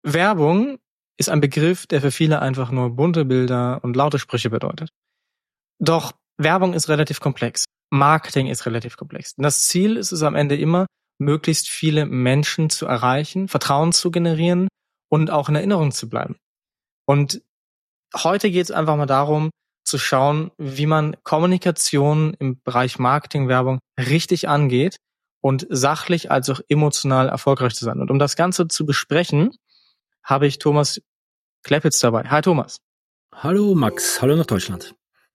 Werbung ist ein Begriff, der für viele einfach nur bunte Bilder und laute Sprüche bedeutet. Doch Werbung ist relativ komplex. Marketing ist relativ komplex. Und das Ziel ist es am Ende immer, möglichst viele Menschen zu erreichen, Vertrauen zu generieren und auch in Erinnerung zu bleiben. Und heute geht es einfach mal darum, zu schauen, wie man Kommunikation im Bereich Marketing, Werbung richtig angeht und sachlich als auch emotional erfolgreich zu sein. Und um das Ganze zu besprechen, habe ich Thomas Kleppitz dabei. Hi Thomas. Hallo Max, hallo nach Deutschland.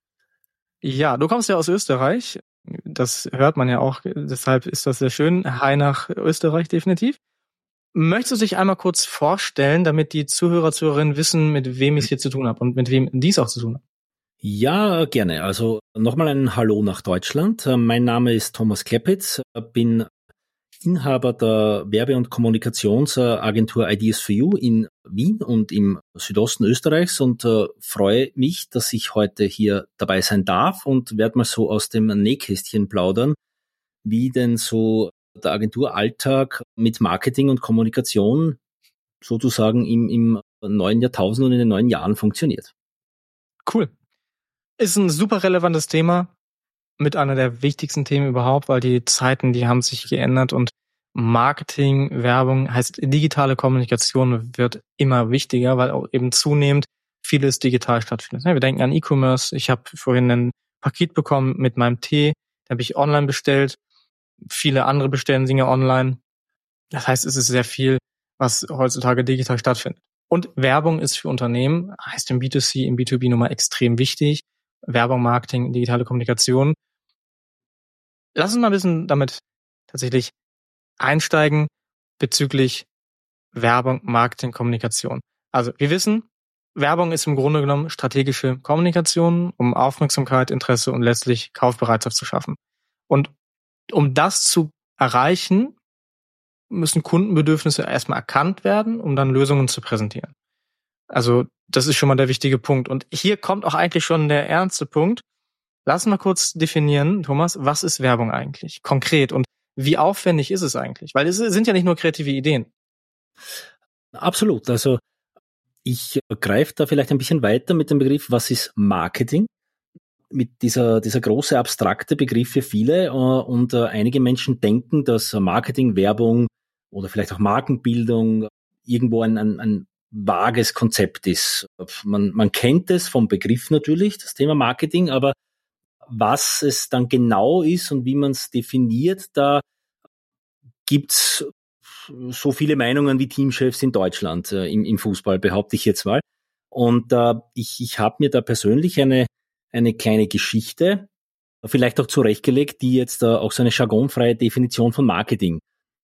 Ja, du kommst ja aus Österreich. Das hört man ja auch, deshalb ist das sehr schön. Hi nach Österreich definitiv. Möchtest du dich einmal kurz vorstellen, damit die Zuhörer, Zuhörerinnen wissen, mit wem ich es hier zu tun habe und mit wem dies auch zu tun hat? Ja, gerne. Also nochmal ein Hallo nach Deutschland. Mein Name ist Thomas Kleppitz, bin Inhaber der Werbe- und Kommunikationsagentur Ideas for You in Wien und im Südosten Österreichs und freue mich, dass ich heute hier dabei sein darf und werde mal so aus dem Nähkästchen plaudern, wie denn so der Agenturalltag mit Marketing und Kommunikation sozusagen im neuen Jahrtausend und in den neuen Jahren funktioniert. Cool. Ist ein super relevantes Thema, mit einer der wichtigsten Themen überhaupt, weil die Zeiten, die haben sich geändert und Marketing, Werbung heißt digitale Kommunikation wird immer wichtiger, weil auch eben zunehmend vieles digital stattfindet. Wir denken an E-Commerce. Ich habe vorhin ein Paket bekommen mit meinem Tee, den habe ich online bestellt. Viele andere bestellen Dinge online. Das heißt, es ist sehr viel, was heutzutage digital stattfindet. Und Werbung ist für Unternehmen, heißt im B2C, im B2B nun mal extrem wichtig. Werbung, Marketing, digitale Kommunikation. Lass uns mal ein bisschen damit tatsächlich einsteigen bezüglich Werbung, Marketing, Kommunikation. Also wir wissen, Werbung ist im Grunde genommen strategische Kommunikation, um Aufmerksamkeit, Interesse und letztlich Kaufbereitschaft zu schaffen. Und um das zu erreichen, müssen Kundenbedürfnisse erstmal erkannt werden, um dann Lösungen zu präsentieren. Also das ist schon mal der wichtige Punkt. Und hier kommt auch eigentlich schon der ernste Punkt. Lass mal kurz definieren, Thomas, was ist Werbung eigentlich konkret und wie aufwendig ist es eigentlich? Weil es sind ja nicht nur kreative Ideen. Absolut. Also ich greife da vielleicht ein bisschen weiter mit dem Begriff, was ist Marketing? Mit dieser große abstrakte Begriff für viele und einige Menschen denken, dass Marketing, Werbung oder vielleicht auch Markenbildung irgendwo ein vages Konzept ist. Man kennt es vom Begriff natürlich, das Thema Marketing, aber was es dann genau ist und wie man es definiert, da gibt's so viele Meinungen wie Teamchefs in Deutschland im Fußball, behaupte ich jetzt mal. Und ich habe mir da persönlich eine kleine Geschichte vielleicht auch zurechtgelegt, die jetzt auch so eine jargonfreie Definition von Marketing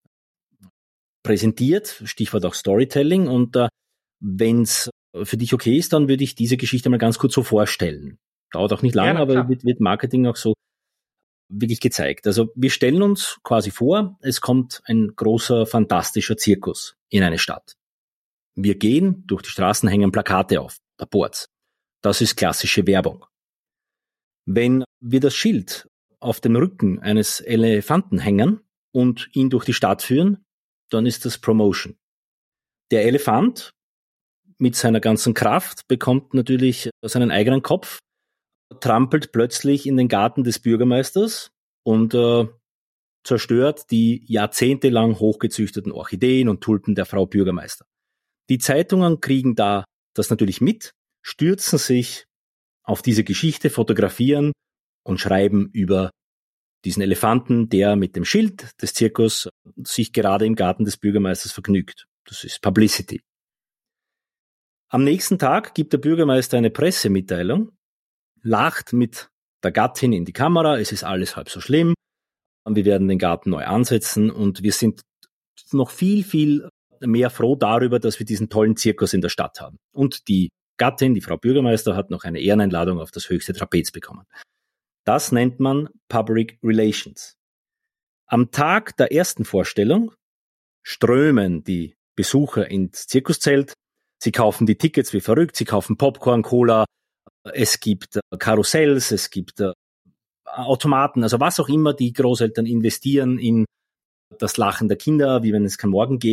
präsentiert, Stichwort auch Storytelling. Und wenn es für dich okay ist, dann würde ich diese Geschichte mal ganz kurz so vorstellen. Dauert auch nicht lange, aber wird Marketing auch so wirklich gezeigt. Also wir stellen uns quasi vor, es kommt ein großer, fantastischer Zirkus in eine Stadt. Wir gehen durch die Straßen, hängen Plakate auf, der Boards. Das ist klassische Werbung. Wenn wir das Schild auf dem Rücken eines Elefanten hängen und ihn durch die Stadt führen, dann ist das Promotion. Der Elefant mit seiner ganzen Kraft bekommt natürlich seinen eigenen Kopf, trampelt plötzlich in den Garten des Bürgermeisters und zerstört die jahrzehntelang hochgezüchteten Orchideen und Tulpen der Frau Bürgermeister. Die Zeitungen kriegen da das natürlich mit, stürzen sich auf diese Geschichte, fotografieren und schreiben über diesen Elefanten, der mit dem Schild des Zirkus sich gerade im Garten des Bürgermeisters vergnügt. Das ist Publicity. Am nächsten Tag gibt der Bürgermeister eine Pressemitteilung, lacht mit der Gattin in die Kamera, es ist alles halb so schlimm, wir werden den Garten neu ansetzen und wir sind noch viel, viel mehr froh darüber, dass wir diesen tollen Zirkus in der Stadt haben. Und die Gattin, die Frau Bürgermeister, hat noch eine Ehreneinladung auf das höchste Trapez bekommen. Das nennt man Public Relations. Am Tag der ersten Vorstellung strömen die Besucher ins Zirkuszelt, sie kaufen die Tickets wie verrückt, sie kaufen Popcorn, Cola, es gibt Karussells, es gibt Automaten, also was auch immer, die Großeltern investieren in das Lachen der Kinder, wie wenn es kein Morgen gäbe.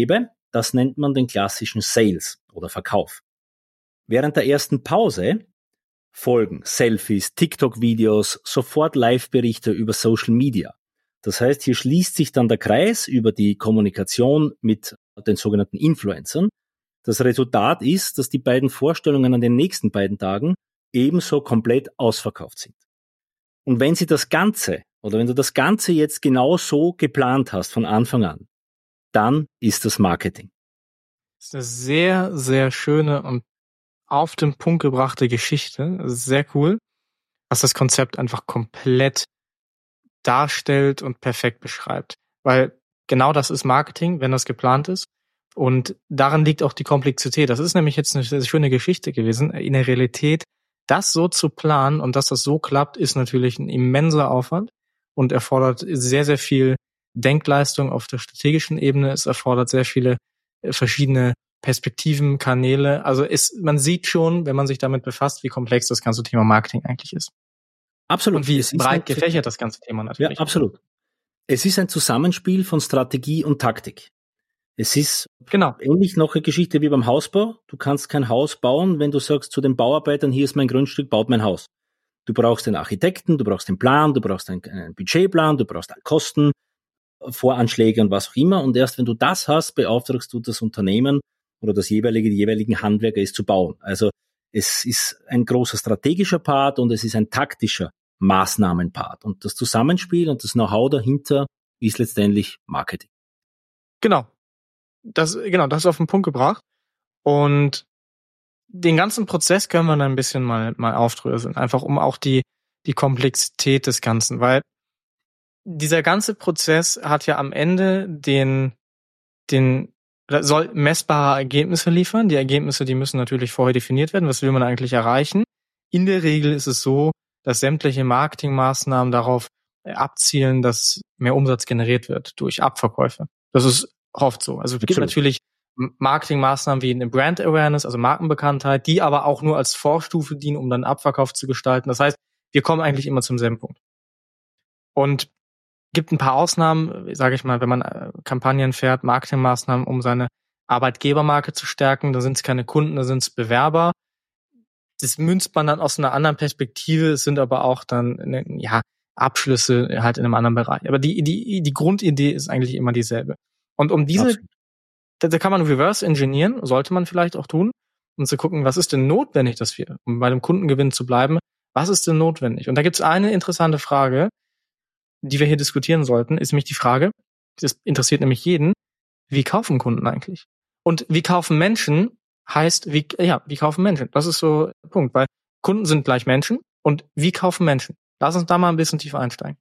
das nennt man den klassischen Sales oder Verkauf. Während der ersten Pause folgen Selfies, TikTok-Videos, sofort Live-Berichte über Social Media. Das heißt, hier schließt sich dann der Kreis über die Kommunikation mit den sogenannten Influencern. Das Resultat ist, dass die beiden Vorstellungen an den nächsten beiden Tagen ebenso komplett ausverkauft sind. Und wenn du das Ganze jetzt genau so geplant hast von Anfang an, dann ist das Marketing. Das ist eine sehr, sehr schöne und auf den Punkt gebrachte Geschichte. Sehr cool, was das Konzept einfach komplett darstellt und perfekt beschreibt. Weil genau das ist Marketing, wenn das geplant ist. Und darin liegt auch die Komplexität. Das ist nämlich jetzt eine sehr schöne Geschichte gewesen. In der Realität, das so zu planen und dass das so klappt, ist natürlich ein immenser Aufwand und erfordert sehr, sehr viel Denkleistung auf der strategischen Ebene. Es erfordert sehr viele verschiedene Perspektiven, Kanäle. Also man sieht schon, wenn man sich damit befasst, wie komplex das ganze Thema Marketing eigentlich ist. Absolut. Und wie breit gefächert das ganze Thema natürlich. Ja, absolut. Es ist ein Zusammenspiel von Strategie und Taktik. Es ist ähnlich noch eine Geschichte wie beim Hausbau. Du kannst kein Haus bauen, wenn du sagst zu den Bauarbeitern, hier ist mein Grundstück, baut mein Haus. Du brauchst den Architekten, du brauchst den Plan, du brauchst einen Budgetplan, du brauchst Kosten, Voranschläge und was auch immer. Und erst wenn du das hast, beauftragst du das Unternehmen oder die jeweiligen Handwerker, es zu bauen. Also es ist ein großer strategischer Part und es ist ein taktischer Maßnahmenpart. Und das Zusammenspiel und das Know-how dahinter ist letztendlich Marketing. Genau. Das ist auf den Punkt gebracht. Und den ganzen Prozess können wir dann ein bisschen mal aufdröseln. Einfach um auch die Komplexität des Ganzen. Weil dieser ganze Prozess hat ja am Ende soll messbare Ergebnisse liefern. Die Ergebnisse, die müssen natürlich vorher definiert werden. Was will man eigentlich erreichen? In der Regel ist es so, dass sämtliche Marketingmaßnahmen darauf abzielen, dass mehr Umsatz generiert wird durch Abverkäufe. Das ist oft so. Also es gibt natürlich Marketingmaßnahmen wie eine Brand Awareness, also Markenbekanntheit, die aber auch nur als Vorstufe dienen, um dann Abverkauf zu gestalten. Das heißt, wir kommen eigentlich immer zum selben Punkt. Und gibt ein paar Ausnahmen, sage ich mal, wenn man Kampagnen fährt, Marketingmaßnahmen, um seine Arbeitgebermarke zu stärken, da sind es keine Kunden, da sind es Bewerber. Das münzt man dann aus einer anderen Perspektive, es sind aber auch dann Abschlüsse halt in einem anderen Bereich. Aber die Grundidee ist eigentlich immer dieselbe. Und um da kann man reverse engineeren, sollte man vielleicht auch tun, um zu gucken, was ist denn notwendig, um bei dem Kundengewinn zu bleiben, was ist denn notwendig? Und da gibt es eine interessante Frage, die wir hier diskutieren sollten, ist nämlich die Frage, das interessiert nämlich jeden, wie kaufen Kunden eigentlich? Und wie kaufen Menschen heißt, wie kaufen Menschen? Das ist so der Punkt, weil Kunden sind gleich Menschen und wie kaufen Menschen? Lass uns da mal ein bisschen tiefer einsteigen.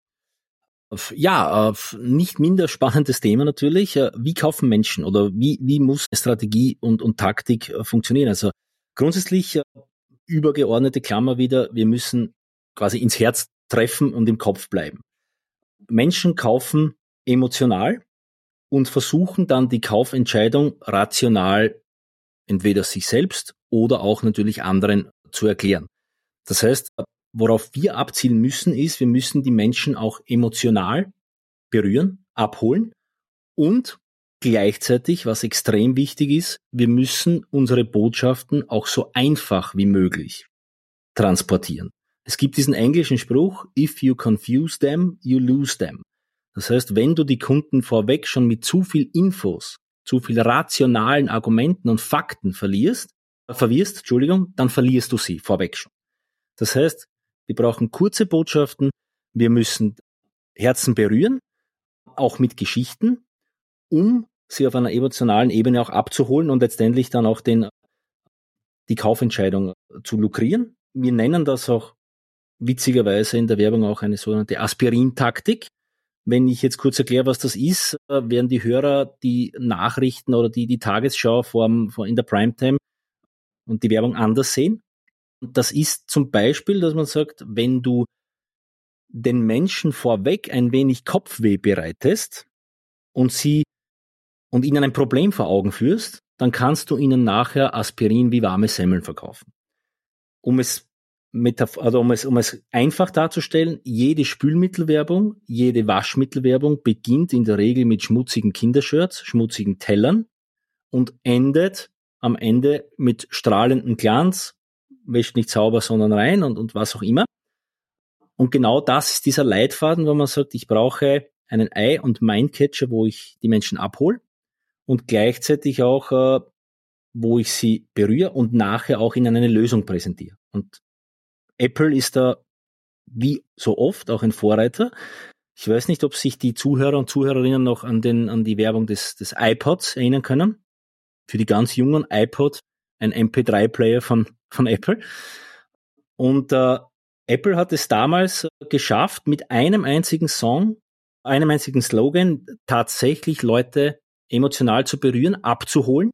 Ja, nicht minder spannendes Thema natürlich. Wie kaufen Menschen oder wie muss Strategie und Taktik funktionieren? Also grundsätzlich übergeordnete Klammer wieder, wir müssen quasi ins Herz treffen und im Kopf bleiben. Menschen kaufen emotional und versuchen dann die Kaufentscheidung rational entweder sich selbst oder auch natürlich anderen zu erklären. Das heißt, worauf wir abzielen müssen, ist, wir müssen die Menschen auch emotional berühren, abholen und gleichzeitig, was extrem wichtig ist, wir müssen unsere Botschaften auch so einfach wie möglich transportieren. Es gibt diesen englischen Spruch, if you confuse them, you lose them. Das heißt, wenn du die Kunden vorweg schon mit zu viel Infos, zu viel rationalen Argumenten und Fakten verwirrst, dann verlierst du sie vorweg schon. Das heißt, wir brauchen kurze Botschaften, wir müssen Herzen berühren, auch mit Geschichten, um sie auf einer emotionalen Ebene auch abzuholen und letztendlich dann auch die Kaufentscheidung zu lukrieren. Wir nennen das auch witzigerweise in der Werbung auch eine sogenannte Aspirin-Taktik. Wenn ich jetzt kurz erkläre, was das ist, werden die Hörer die Nachrichten oder die Tagesschau in der Primetime und die Werbung anders sehen. Und das ist zum Beispiel, dass man sagt, wenn du den Menschen vorweg ein wenig Kopfweh bereitest und ihnen ein Problem vor Augen führst, dann kannst du ihnen nachher Aspirin wie warme Semmeln verkaufen. Um es einfach darzustellen, jede Spülmittelwerbung, jede Waschmittelwerbung beginnt in der Regel mit schmutzigen Kindershirts, schmutzigen Tellern und endet am Ende mit strahlendem Glanz, wäscht nicht sauber, sondern rein und was auch immer. Und genau das ist dieser Leitfaden, wo man sagt, ich brauche einen Eye- und Mindcatcher, wo ich die Menschen abhole und gleichzeitig auch, wo ich sie berühre und nachher auch ihnen eine Lösung präsentiere. Und Apple ist da wie so oft auch ein Vorreiter. Ich weiß nicht, ob sich die Zuhörer und Zuhörerinnen noch an die Werbung des iPods erinnern können. Für die ganz Jungen, iPod, ein MP3-Player von Apple. Und Apple hat es damals geschafft, mit einem einzigen Song, einem einzigen Slogan tatsächlich Leute emotional zu berühren, abzuholen,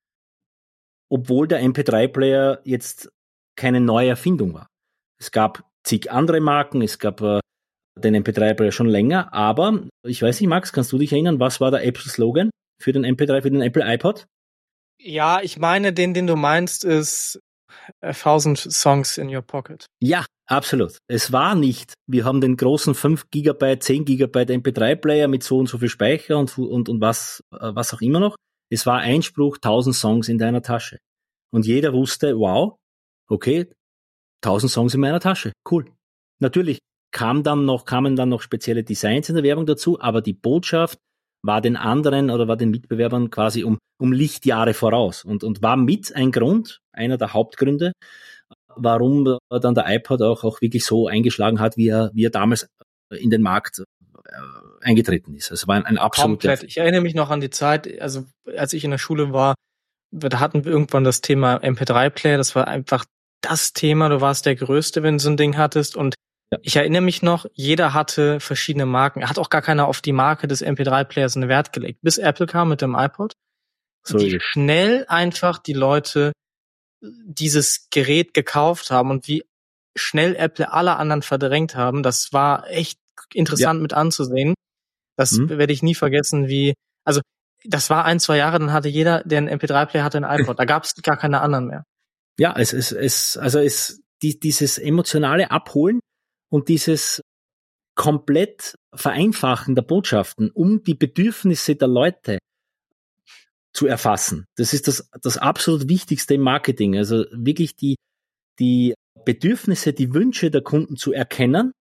obwohl der MP3-Player jetzt keine neue Erfindung war. Es gab zig andere Marken, es gab den MP3-Player schon länger, aber ich weiß nicht, Max, kannst du dich erinnern, was war der Apple-Slogan für den MP3, für den Apple iPod? Ja, ich meine, den du meinst, ist 1000 Songs in your pocket. Ja, absolut. Es war nicht, wir haben den großen 5 GB, 10 GB MP3-Player mit so und so viel Speicher und was auch immer noch. Es war Einspruch, 1000 Songs in deiner Tasche. Und jeder wusste, wow, okay, 1000 Songs in meiner Tasche, cool. Natürlich kamen dann noch spezielle Designs in der Werbung dazu, aber die Botschaft war den anderen oder war den Mitbewerbern quasi um Lichtjahre voraus und war mit ein Grund, einer der Hauptgründe, warum dann der iPod auch wirklich so eingeschlagen hat, wie er damals in den Markt eingetreten ist. Es war ein absoluter... Komplett. Ich erinnere mich noch an die Zeit, also als ich in der Schule war, da hatten wir irgendwann das Thema MP3-Player, das war einfach das Thema, du warst der Größte, wenn du so ein Ding hattest und ich erinnere mich noch, jeder hatte verschiedene Marken. Hat auch gar keiner auf die Marke des MP3-Players einen Wert gelegt, bis Apple kam mit dem iPod. So wie schnell einfach die Leute dieses Gerät gekauft haben und wie schnell Apple alle anderen verdrängt haben, das war echt interessant mit anzusehen. Das werde ich nie vergessen, also das war 1-2 Jahre, dann hatte jeder, der einen MP3-Player hatte, einen iPod. Da gab es gar keine anderen mehr. Ja, dieses emotionale Abholen und dieses komplett Vereinfachen der Botschaften, um die Bedürfnisse der Leute zu erfassen. Das ist das absolut Wichtigste im Marketing. Also wirklich die Bedürfnisse, die Wünsche der Kunden zu erkennen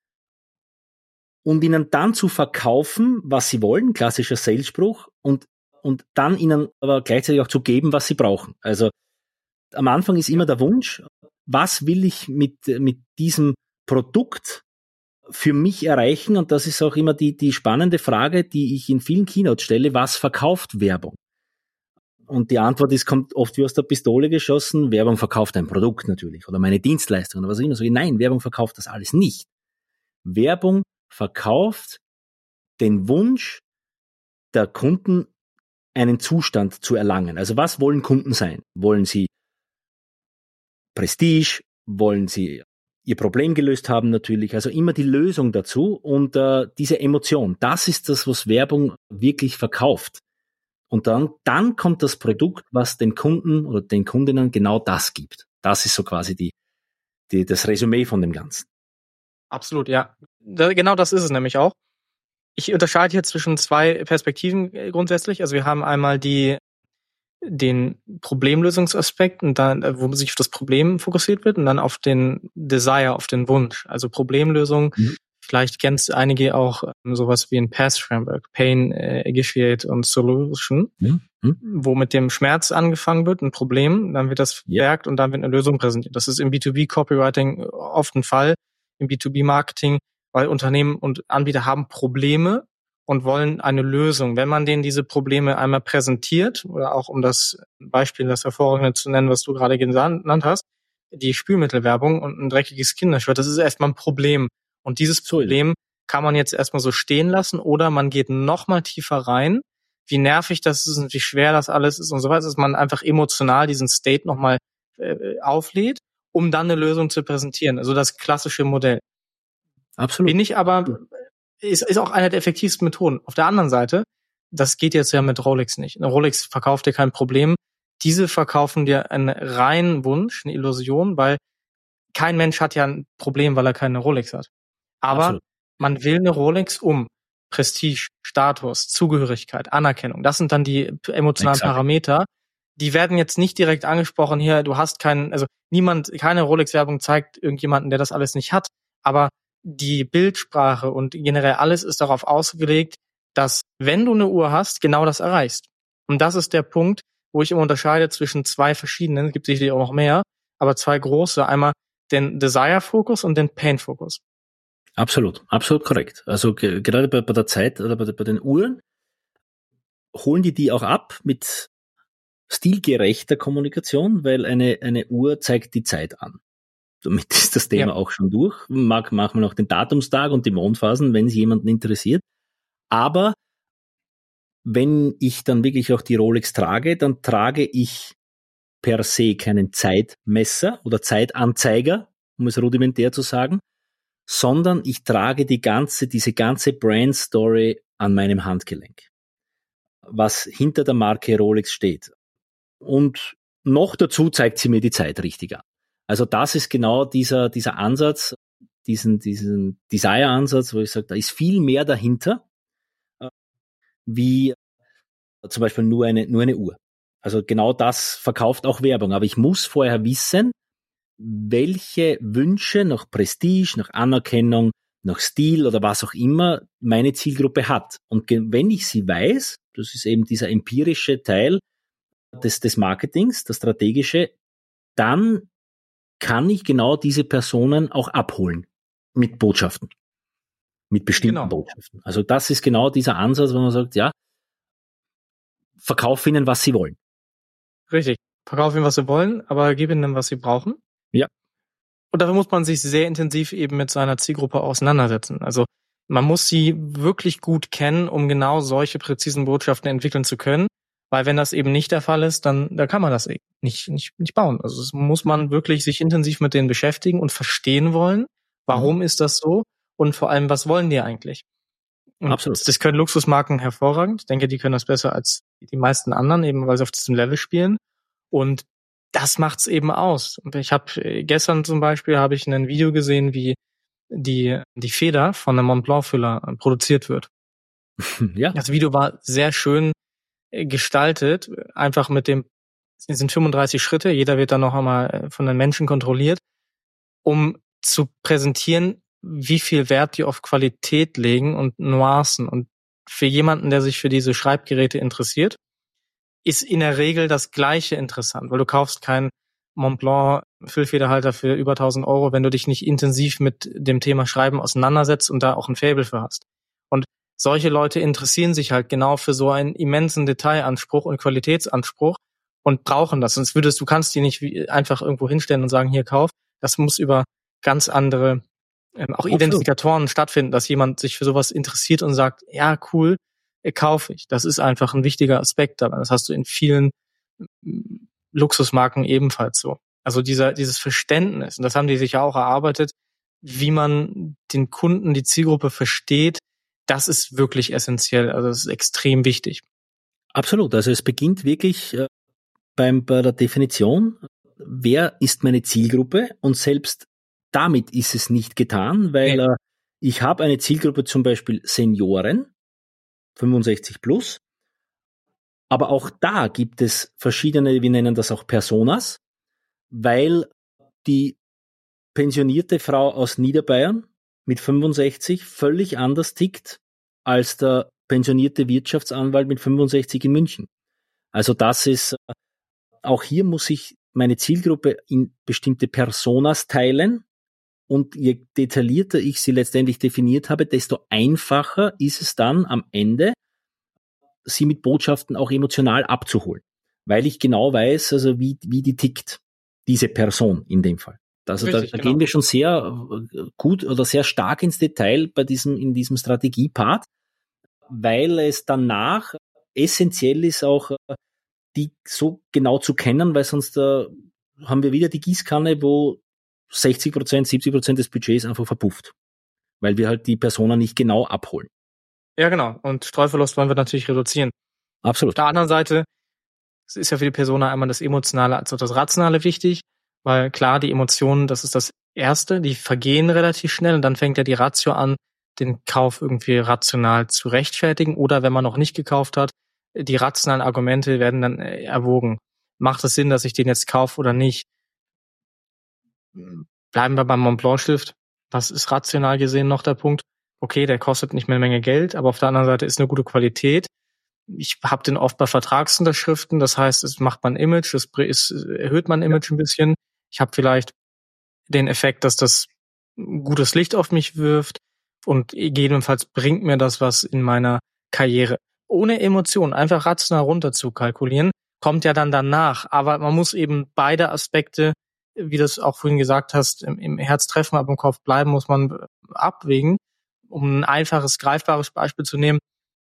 und ihnen dann zu verkaufen, was sie wollen, klassischer Salesspruch, und dann ihnen aber gleichzeitig auch zu geben, was sie brauchen. Also am Anfang ist immer der Wunsch, was will ich mit diesem Produkt für mich erreichen? Und das ist auch immer die spannende Frage, die ich in vielen Keynotes stelle: Was verkauft Werbung? Und die Antwort kommt oft wie aus der Pistole geschossen: Werbung verkauft ein Produkt natürlich oder meine Dienstleistung oder was auch immer. So, nein, Werbung verkauft das alles nicht. Werbung verkauft den Wunsch der Kunden, einen Zustand zu erlangen. Also was wollen Kunden sein? Wollen sie Prestige? Wollen sie ihr Problem gelöst haben natürlich? Also immer die Lösung dazu und diese Emotion, das ist das, was Werbung wirklich verkauft. Und dann kommt das Produkt, was den Kunden oder den Kundinnen genau das gibt. Das ist so quasi das Resümee von dem Ganzen. Absolut, ja. Genau das ist es nämlich auch. Ich unterscheide hier zwischen 2 Perspektiven grundsätzlich. Also wir haben einmal den Problemlösungsaspekt und dann, wo sich auf das Problem fokussiert wird, und dann auf den Desire, auf den Wunsch. Also Problemlösung. Vielleicht kennst du einige auch sowas wie ein PASS-Framework, Pain, Initiate und Solution, wo mit dem Schmerz angefangen wird, ein Problem, dann wird das verstärkt und dann wird eine Lösung präsentiert. Das ist im B2B-Copywriting oft ein Fall, im B2B-Marketing, weil Unternehmen und Anbieter haben Probleme und wollen eine Lösung. Wenn man denen diese Probleme einmal präsentiert, oder auch um das Beispiel, das Hervorragende zu nennen, was du gerade genannt hast, die Spülmittelwerbung und ein dreckiges Kindershirt, das ist erstmal ein Problem. Und dieses Problem kann man jetzt erstmal so stehen lassen oder man geht noch mal tiefer rein, wie nervig das ist und wie schwer das alles ist und so weiter, dass man einfach emotional diesen State noch mal auflädt, um dann eine Lösung zu präsentieren. Also das klassische Modell. Absolut. Bin ich aber, ist auch eine der effektivsten Methoden. Auf der anderen Seite, das geht jetzt ja mit Rolex nicht. Eine Rolex verkauft dir kein Problem. Diese verkaufen dir einen reinen Wunsch, eine Illusion, weil kein Mensch hat ja ein Problem, weil er keine Rolex hat. Aber man will eine Rolex, um Prestige, Status, Zugehörigkeit, Anerkennung. Das sind dann die emotionalen Parameter. Die werden jetzt nicht direkt angesprochen hier, du hast keine Rolex-Werbung zeigt irgendjemanden, der das alles nicht hat, aber die Bildsprache und generell alles ist darauf ausgelegt, dass, wenn du eine Uhr hast, genau das erreichst. Und das ist der Punkt, wo ich immer unterscheide zwischen zwei verschiedenen, es gibt sicherlich auch noch mehr, aber zwei große, einmal den Desire-Fokus und den Pain-Fokus. Absolut korrekt. Also gerade bei der Zeit oder bei den Uhren holen die auch ab mit stilgerechter Kommunikation, weil eine Uhr zeigt die Zeit an. Damit ist das Thema auch schon durch. Machen wir noch den Datumstag und die Mondphasen, wenn es jemanden interessiert. Aber wenn ich dann wirklich auch die Rolex trage, dann trage ich per se keinen Zeitmesser oder Zeitanzeiger, um es rudimentär zu sagen, sondern ich trage diese ganze Brand-Story an meinem Handgelenk, was hinter der Marke Rolex steht. Und noch dazu zeigt sie mir die Zeit richtig an. Also das ist genau dieser Ansatz, diesen Desire-Ansatz, wo ich sage, da ist viel mehr dahinter, wie zum Beispiel nur eine Uhr. Also genau das verkauft auch Werbung. Aber ich muss vorher wissen, welche Wünsche nach Prestige, nach Anerkennung, nach Stil oder was auch immer meine Zielgruppe hat. Und wenn ich sie weiß, das ist eben dieser empirische Teil des Marketings, das strategische, dann kann ich genau diese Personen auch abholen mit Botschaften, mit bestimmten Botschaften. Also das ist genau dieser Ansatz, wo man sagt, ja, verkauf ihnen, was sie wollen. Richtig. Verkauf ihnen, was sie wollen, aber gib ihnen, was sie brauchen. Ja. Und dafür muss man sich sehr intensiv eben mit seiner Zielgruppe auseinandersetzen. Also man muss sie wirklich gut kennen, um genau solche präzisen Botschaften entwickeln zu können. Weil wenn das eben nicht der Fall ist, dann kann man das nicht bauen. Also das muss man wirklich sich intensiv mit denen beschäftigen und verstehen wollen. Warum ist das so? Und vor allem, was wollen die eigentlich? Und absolut. Das können Luxusmarken hervorragend. Ich denke, die können das besser als die meisten anderen, eben weil sie auf diesem Level spielen. Und das macht's eben aus. Und ich habe gestern zum Beispiel ich ein Video gesehen, wie die Feder von einem Montblanc-Füller produziert wird. Ja. Das Video war sehr schön gestaltet, einfach es sind 35 Schritte, jeder wird dann noch einmal von den Menschen kontrolliert, um zu präsentieren, wie viel Wert die auf Qualität legen und Nuancen. Und für jemanden, der sich für diese Schreibgeräte interessiert, ist in der Regel das Gleiche interessant, weil du kaufst keinen Montblanc Füllfederhalter für über 1.000 €, wenn du dich nicht intensiv mit dem Thema Schreiben auseinandersetzt und da auch ein Faible für hast. Und solche Leute interessieren sich halt genau für so einen immensen Detailanspruch und Qualitätsanspruch und brauchen das. Sonst du kannst die nicht einfach irgendwo hinstellen und sagen, hier kauf. Das muss über ganz andere auch Identifikatoren stattfinden, dass jemand sich für sowas interessiert und sagt, ja, cool, kaufe ich. Das ist einfach ein wichtiger Aspekt daran. Das hast du in vielen Luxusmarken ebenfalls so. Also dieses Verständnis, und das haben die sich ja auch erarbeitet, wie man den Kunden, die Zielgruppe versteht, das ist wirklich essentiell. Also das ist extrem wichtig. Absolut. Also es beginnt wirklich bei der Definition, wer ist meine Zielgruppe? Und selbst damit ist es nicht getan, weil ich habe eine Zielgruppe, zum Beispiel Senioren, 65 plus, aber auch da gibt es verschiedene, wir nennen das auch Personas, weil die pensionierte Frau aus Niederbayern mit 65 völlig anders tickt als der pensionierte Wirtschaftsanwalt mit 65 in München. Also das ist, auch hier muss ich meine Zielgruppe in bestimmte Personas teilen und je detaillierter ich sie letztendlich definiert habe, desto einfacher ist es dann am Ende, sie mit Botschaften auch emotional abzuholen, weil ich genau weiß, also wie die tickt, diese Person in dem Fall. Also richtig, da gehen wir schon sehr gut oder sehr stark ins Detail in diesem Strategie-Part, weil es danach essentiell ist, auch die so genau zu kennen, weil sonst haben wir wieder die Gießkanne, wo 60%, 70% des Budgets einfach verpufft, weil wir halt die Persona nicht genau abholen. Ja, genau. Und Streuverlust wollen wir natürlich reduzieren. Absolut. Auf der anderen Seite ist ja für die Persona einmal das Emotionale als auch das Rationale wichtig, weil klar, die Emotionen, das ist das Erste, die vergehen relativ schnell und dann fängt ja die Ratio an, den Kauf irgendwie rational zu rechtfertigen oder wenn man noch nicht gekauft hat, die rationalen Argumente werden dann erwogen. Macht es Sinn, dass ich den jetzt kaufe oder nicht? Bleiben wir beim Montblanc-Stift. Was ist rational gesehen noch der Punkt? Okay, der kostet nicht mehr eine Menge Geld, aber auf der anderen Seite ist eine gute Qualität. Ich habe den oft bei Vertragsunterschriften, das heißt, es macht mein Image, erhöht mein Image ein bisschen. Ich habe vielleicht den Effekt, dass das gutes Licht auf mich wirft und gegebenenfalls bringt mir das was in meiner Karriere. Ohne Emotionen, einfach rational runter zu kalkulieren, kommt ja dann danach. Aber man muss eben beide Aspekte, wie du es auch vorhin gesagt hast, im Herz treffen, aber im Kopf bleiben, muss man abwägen. Um ein einfaches, greifbares Beispiel zu nehmen,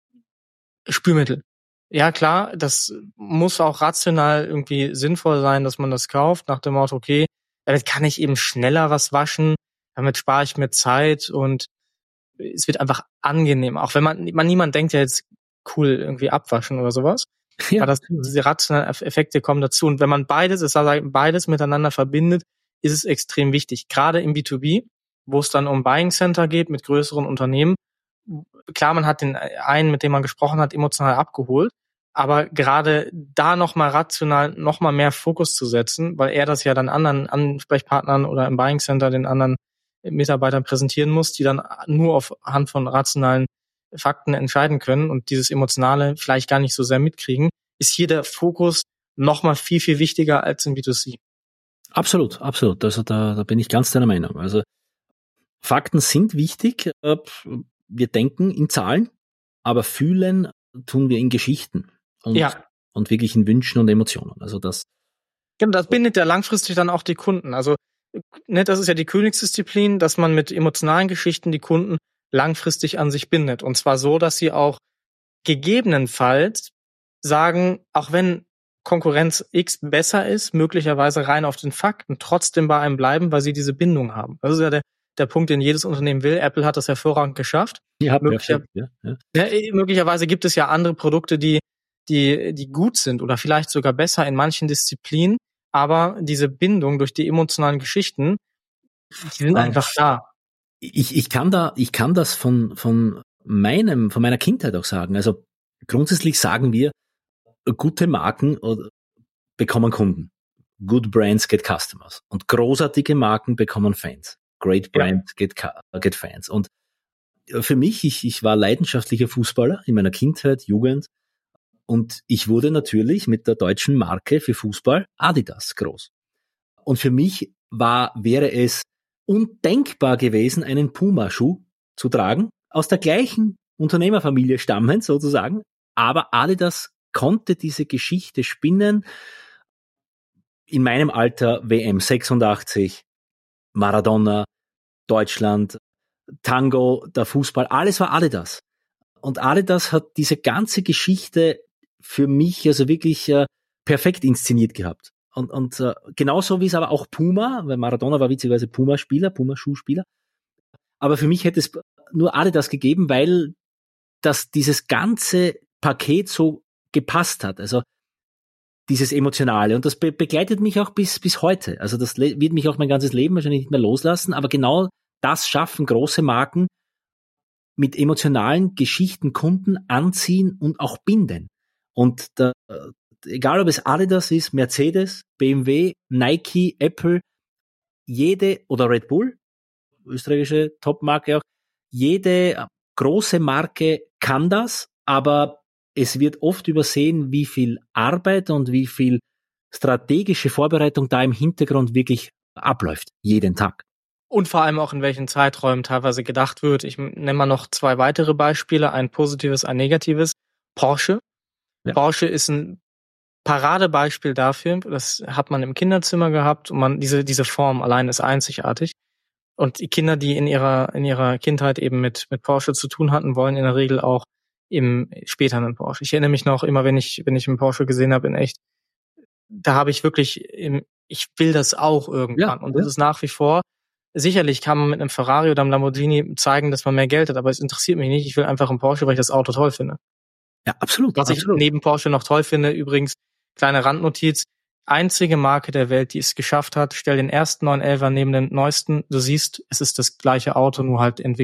Spülmittel. Ja klar, das muss auch rational irgendwie sinnvoll sein, dass man das kauft, nach dem Motto, okay, damit kann ich eben schneller was waschen, damit spare ich mir Zeit und es wird einfach angenehm. Auch wenn niemand denkt ja jetzt, cool, irgendwie abwaschen oder sowas. Ja. Aber diese rationalen Effekte kommen dazu. Und wenn man beides miteinander verbindet, ist es extrem wichtig. Gerade im B2B, wo es dann um Buying Center geht mit größeren Unternehmen. Klar, man hat den einen, mit dem man gesprochen hat, emotional abgeholt. Aber gerade da nochmal rational, nochmal mehr Fokus zu setzen, weil er das ja dann anderen Ansprechpartnern oder im Buying Center den anderen Mitarbeitern präsentieren muss, die dann nur aufhand von rationalen Fakten entscheiden können und dieses Emotionale vielleicht gar nicht so sehr mitkriegen, ist hier der Fokus nochmal viel, viel wichtiger als im B2C. Absolut, absolut. Also da bin ich ganz deiner Meinung. Also Fakten sind wichtig. Wir denken in Zahlen, aber fühlen tun wir in Geschichten und wirklich in Wünschen und Emotionen. Also das bindet ja langfristig dann auch die Kunden. Also das ist ja die Königsdisziplin, dass man mit emotionalen Geschichten die Kunden langfristig an sich bindet. Und zwar so, dass sie auch gegebenenfalls sagen, auch wenn Konkurrenz X besser ist, möglicherweise rein auf den Fakten, trotzdem bei einem bleiben, weil sie diese Bindung haben. Das ist ja der Punkt, den jedes Unternehmen will. Apple hat das hervorragend geschafft. Ja, möglicherweise gibt es ja andere Produkte, die gut sind oder vielleicht sogar besser in manchen Disziplinen, aber diese Bindung durch die emotionalen Geschichten, die sind einfach da. Ich kann das von meiner Kindheit auch sagen. Also grundsätzlich sagen wir, gute Marken bekommen Kunden. Good brands get customers. Und großartige Marken bekommen Fans. Great brands get Fans. Und für mich, ich war leidenschaftlicher Fußballer in meiner Kindheit, Jugend. Und ich wurde natürlich mit der deutschen Marke für Fußball Adidas groß. Und für mich wäre es undenkbar gewesen, einen Puma-Schuh zu tragen, aus der gleichen Unternehmerfamilie stammend sozusagen. Aber Adidas konnte diese Geschichte spinnen. In meinem Alter WM 86, Maradona, Deutschland, Tango, der Fußball, alles war Adidas. Und Adidas hat diese ganze Geschichte für mich also wirklich perfekt inszeniert gehabt. Und genauso wie es aber auch Puma, weil Maradona war witzigerweise Puma-Schuhspieler. Aber für mich hätte es nur Adidas gegeben, weil dieses ganze Paket so gepasst hat. Also dieses Emotionale. Und das begleitet mich auch bis heute. Also das wird mich auch mein ganzes Leben wahrscheinlich nicht mehr loslassen. Aber genau das schaffen große Marken, mit emotionalen Geschichten Kunden anziehen und auch binden. Und egal ob es Adidas ist, Mercedes, BMW, Nike, Apple, oder Red Bull, österreichische Top-Marke auch, jede große Marke kann das, aber es wird oft übersehen, wie viel Arbeit und wie viel strategische Vorbereitung da im Hintergrund wirklich abläuft, jeden Tag. Und vor allem auch in welchen Zeiträumen teilweise gedacht wird. Ich nenne mal noch 2 weitere Beispiele, ein positives, ein negatives. Porsche. Ja. Porsche ist ein Paradebeispiel dafür, das hat man im Kinderzimmer gehabt und diese Form allein ist einzigartig. Und die Kinder, die in ihrer Kindheit eben mit Porsche zu tun hatten, wollen in der Regel auch später einen Porsche. Ich erinnere mich noch immer, wenn ich einen Porsche gesehen habe in echt, da habe ich wirklich ich will das auch irgendwann. Und das ist nach wie vor, sicherlich kann man mit einem Ferrari oder einem Lamborghini zeigen, dass man mehr Geld hat, aber es interessiert mich nicht. Ich will einfach einen Porsche, weil ich das Auto toll finde. Ja, absolut. Was ich neben Porsche noch toll finde, übrigens, kleine Randnotiz, einzige Marke der Welt, die es geschafft hat, stell den ersten 911er neben den neuesten, du siehst, es ist das gleiche Auto, nur halt entwickelt.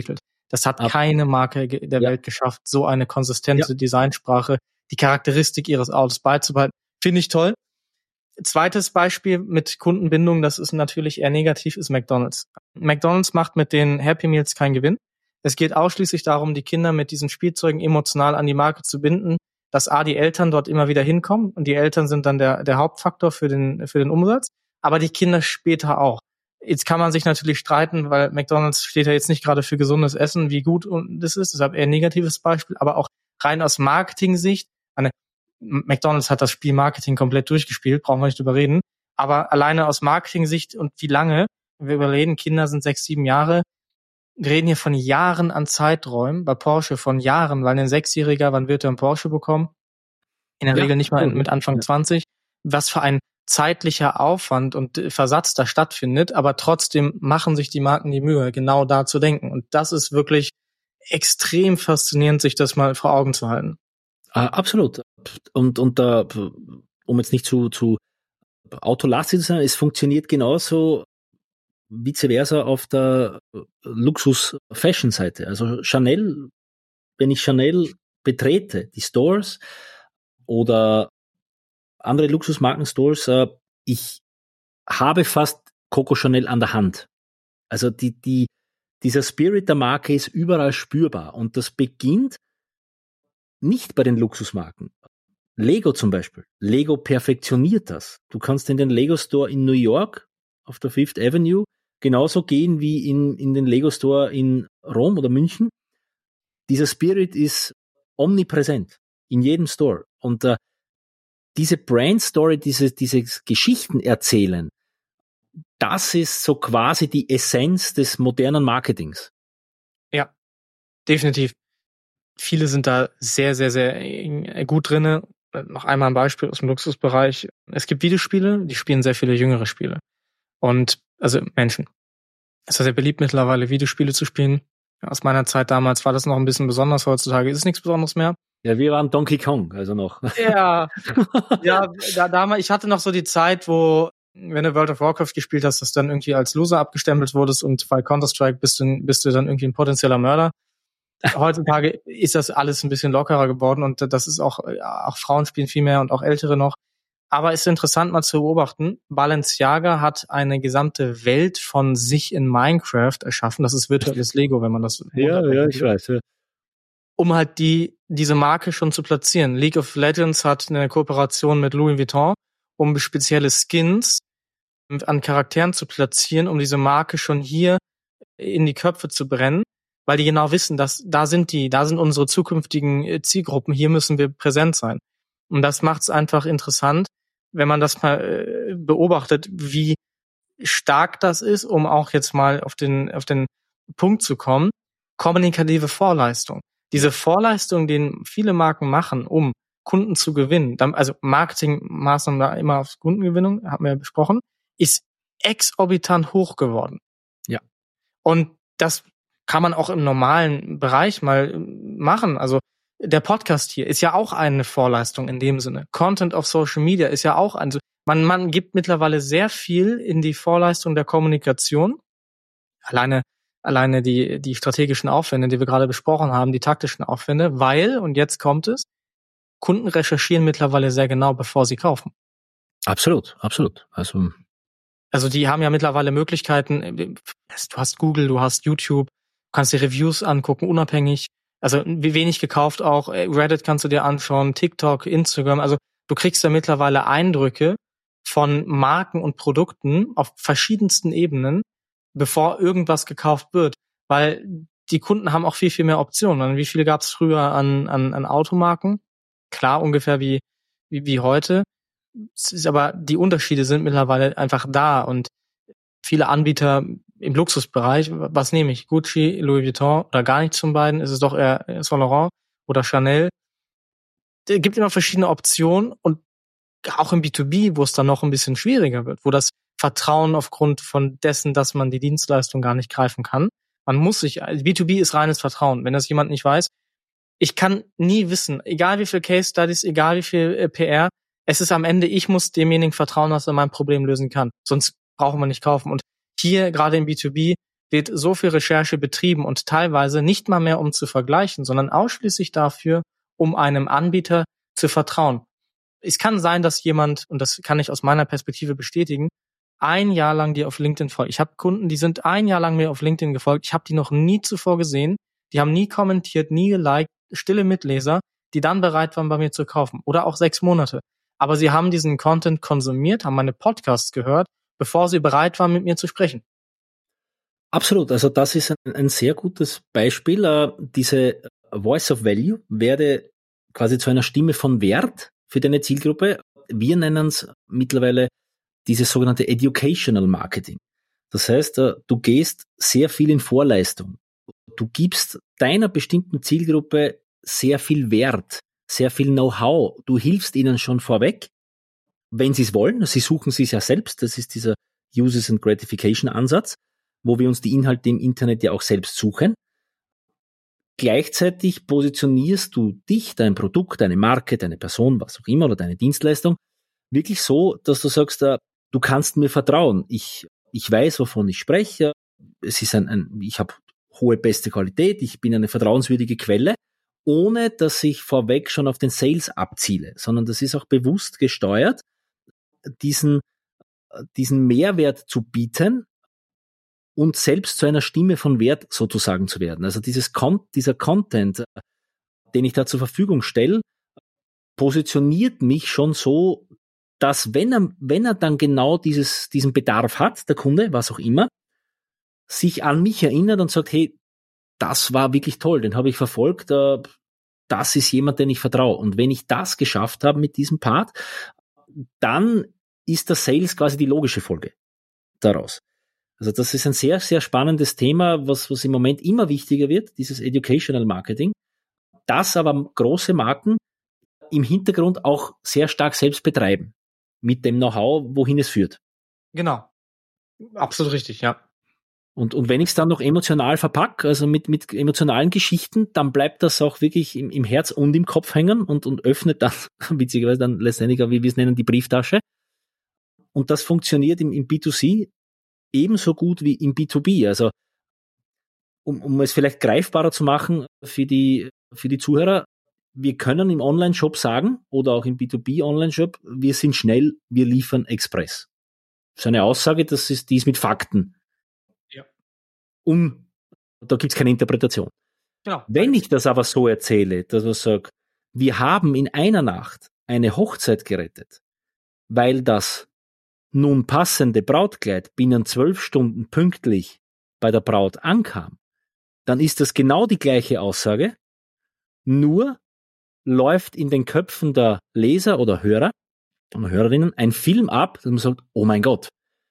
Das hat keine Marke der Welt geschafft, so eine konsistente Designsprache, die Charakteristik ihres Autos beizubehalten. Finde ich toll. Zweites Beispiel mit Kundenbindung, das ist natürlich eher negativ, ist McDonald's. McDonald's macht mit den Happy Meals keinen Gewinn. Es geht ausschließlich darum, die Kinder mit diesen Spielzeugen emotional an die Marke zu binden, dass die Eltern dort immer wieder hinkommen und die Eltern sind dann der Hauptfaktor für den Umsatz, aber die Kinder später auch. Jetzt kann man sich natürlich streiten, weil McDonald's steht ja jetzt nicht gerade für gesundes Essen, wie gut das ist, deshalb eher ein negatives Beispiel, aber auch rein aus Marketing-Sicht, McDonald's hat das Spiel Marketing komplett durchgespielt, brauchen wir nicht drüber reden, aber alleine aus Marketing-Sicht und wie lange, wir überreden, Kinder sind 6, 7 Jahre, wir reden hier von Jahren an Zeiträumen, bei Porsche von Jahren, weil ein 6-Jähriger, wann wird er einen Porsche bekommen? In der Regel nicht mal mit Anfang 20. Was für ein zeitlicher Aufwand und Versatz da stattfindet, aber trotzdem machen sich die Marken die Mühe, genau da zu denken. Und das ist wirklich extrem faszinierend, sich das mal vor Augen zu halten. Absolut. Und um jetzt nicht zu autolastig zu sein, es funktioniert genauso vice versa auf der Luxus-Fashion-Seite. Also Chanel, wenn ich Chanel betrete, die Stores oder andere Luxusmarken-Stores, ich habe fast Coco Chanel an der Hand. Also dieser Spirit der Marke ist überall spürbar und das beginnt nicht bei den Luxusmarken. Lego zum Beispiel. Lego perfektioniert das. Du kannst in den Lego Store in New York auf der Fifth Avenue genauso gehen wie in den Lego Store in Rom oder München. Dieser Spirit ist omnipräsent in jedem Store. Und diese Brand Story, diese Geschichten erzählen, das ist so quasi die Essenz des modernen Marketings. Ja, definitiv. Viele sind da sehr, sehr, sehr gut drinne. Noch einmal ein Beispiel aus dem Luxusbereich. Es gibt Videospiele, die spielen sehr viele jüngere Spiele. Und, also Menschen. Es ist sehr beliebt mittlerweile, Videospiele zu spielen. Aus meiner Zeit damals war das noch ein bisschen besonders. Heutzutage ist es nichts Besonderes mehr. Ja, wir waren Donkey Kong, also noch. Ja, damals, ich hatte noch so die Zeit, wo, wenn du World of Warcraft gespielt hast, dass dann irgendwie als Loser abgestempelt wurdest und bei Counter-Strike bist du dann irgendwie ein potenzieller Mörder. Heutzutage ist das alles ein bisschen lockerer geworden und das ist auch Frauen spielen viel mehr und auch Ältere noch. Aber es ist interessant mal zu beobachten, Balenciaga hat eine gesamte Welt von sich in Minecraft erschaffen. Das ist virtuelles Lego, wenn man das... Ja, ich weiß. Ja. Um halt diese Marke schon zu platzieren. League of Legends hat eine Kooperation mit Louis Vuitton, um spezielle Skins an Charakteren zu platzieren, um diese Marke schon hier in die Köpfe zu brennen, weil die genau wissen, dass da sind unsere zukünftigen Zielgruppen, hier müssen wir präsent sein. Und das macht es einfach interessant, wenn man das mal beobachtet, wie stark das ist, um auch jetzt mal auf den Punkt zu kommen, kommunikative Vorleistung. Diese Vorleistung, den viele Marken machen, um Kunden zu gewinnen, also Marketingmaßnahmen da immer auf Kundengewinnung, haben wir ja besprochen, ist exorbitant hoch geworden. Ja. Und das kann man auch im normalen Bereich mal machen. Also der Podcast hier ist ja auch eine Vorleistung in dem Sinne. Content auf Social Media ist ja auch man gibt mittlerweile sehr viel in die Vorleistung der Kommunikation. Alleine die strategischen Aufwände, die wir gerade besprochen haben, die taktischen Aufwände, weil, und jetzt kommt es, Kunden recherchieren mittlerweile sehr genau, bevor sie kaufen. Absolut. Also die haben ja mittlerweile Möglichkeiten, du hast Google, du hast YouTube, du kannst dir Reviews angucken, unabhängig. Also wie wenig gekauft auch, Reddit kannst du dir anschauen, TikTok, Instagram. Also du kriegst ja mittlerweile Eindrücke von Marken und Produkten auf verschiedensten Ebenen, bevor irgendwas gekauft wird. Weil die Kunden haben auch viel, viel mehr Optionen. Wie viel gab es früher an Automarken? Klar, ungefähr wie heute. Es ist aber die Unterschiede sind mittlerweile einfach da und viele Anbieter im Luxusbereich, was nehme ich? Gucci, Louis Vuitton oder gar nichts von beiden? Ist es doch eher Saint Laurent oder Chanel? Es gibt immer verschiedene Optionen und auch im B2B, wo es dann noch ein bisschen schwieriger wird, wo das Vertrauen aufgrund von dessen, dass man die Dienstleistung gar nicht greifen kann. B2B ist reines Vertrauen. Wenn das jemand nicht weiß, ich kann nie wissen, egal wie viel Case Studies, egal wie viel PR, es ist am Ende, ich muss demjenigen vertrauen, dass er mein Problem lösen kann. Sonst brauchen wir nicht kaufen. Und hier, gerade im B2B, wird so viel Recherche betrieben und teilweise nicht mal mehr, um zu vergleichen, sondern ausschließlich dafür, um einem Anbieter zu vertrauen. Es kann sein, dass jemand, und das kann ich aus meiner Perspektive bestätigen, ein Jahr lang dir auf LinkedIn folgt. Ich habe Kunden, die sind ein Jahr lang mir auf LinkedIn gefolgt. Ich habe die noch nie zuvor gesehen. Die haben nie kommentiert, nie geliked, stille Mitleser, die dann bereit waren, bei mir zu kaufen. Oder auch 6 Monate. Aber sie haben diesen Content konsumiert, haben meine Podcasts gehört, bevor sie bereit waren, mit mir zu sprechen. Absolut. Also das ist ein sehr gutes Beispiel. Diese Voice of Value werde quasi zu einer Stimme von Wert für deine Zielgruppe. Wir nennen es mittlerweile dieses sogenannte Educational Marketing. Das heißt, du gehst sehr viel in Vorleistung. Du gibst deiner bestimmten Zielgruppe sehr viel Wert, sehr viel Know-how. Du hilfst ihnen schon vorweg, wenn sie es wollen. Sie suchen es ja selbst. Das ist dieser Uses and Gratification Ansatz, wo wir uns die Inhalte im Internet ja auch selbst suchen. Gleichzeitig positionierst du dich, dein Produkt, deine Marke, deine Person, was auch immer, oder deine Dienstleistung, wirklich so, dass du sagst, du kannst mir vertrauen. Ich weiß, wovon ich spreche. Es ist ich habe hohe, beste Qualität. Ich bin eine vertrauenswürdige Quelle, ohne dass ich vorweg schon auf den Sales abziele, sondern das ist auch bewusst gesteuert, diesen Mehrwert zu bieten und selbst zu einer Stimme von Wert sozusagen zu werden. Also dieser Content, den ich da zur Verfügung stelle, positioniert mich schon so, dass wenn er dann genau diesen Bedarf hat, der Kunde, was auch immer, sich an mich erinnert und sagt, hey, das war wirklich toll, den habe ich verfolgt, das ist jemand, den ich vertraue. Und wenn ich das geschafft habe mit diesem Part, dann ist der Sales quasi die logische Folge daraus. Also das ist ein sehr, sehr spannendes Thema, was im Moment immer wichtiger wird, dieses Educational Marketing, das aber große Marken im Hintergrund auch sehr stark selbst betreiben, mit dem Know-how, wohin es führt. Genau. Absolut richtig, ja. Und wenn ich es dann noch emotional verpacke, also mit emotionalen Geschichten, dann bleibt das auch wirklich im Herz und im Kopf hängen und öffnet dann, witzigerweise dann letztendlich, wie wir es nennen, die Brieftasche. Und das funktioniert im B2C ebenso gut wie im B2B. Also um es vielleicht greifbarer zu machen für die Zuhörer, wir können im Online-Shop sagen oder auch im B2B-Online-Shop, wir sind schnell, wir liefern express. Das ist eine Aussage, die ist mit Fakten. Ja. Da gibt's keine Interpretation. Genau. Wenn ich das aber so erzähle, dass ich sage, wir haben in einer Nacht eine Hochzeit gerettet, weil das nun passende Brautkleid binnen 12 Stunden pünktlich bei der Braut ankam, dann ist das genau die gleiche Aussage, nur läuft in den Köpfen der Leser oder Hörer und Hörerinnen ein Film ab, dass man sagt, oh mein Gott,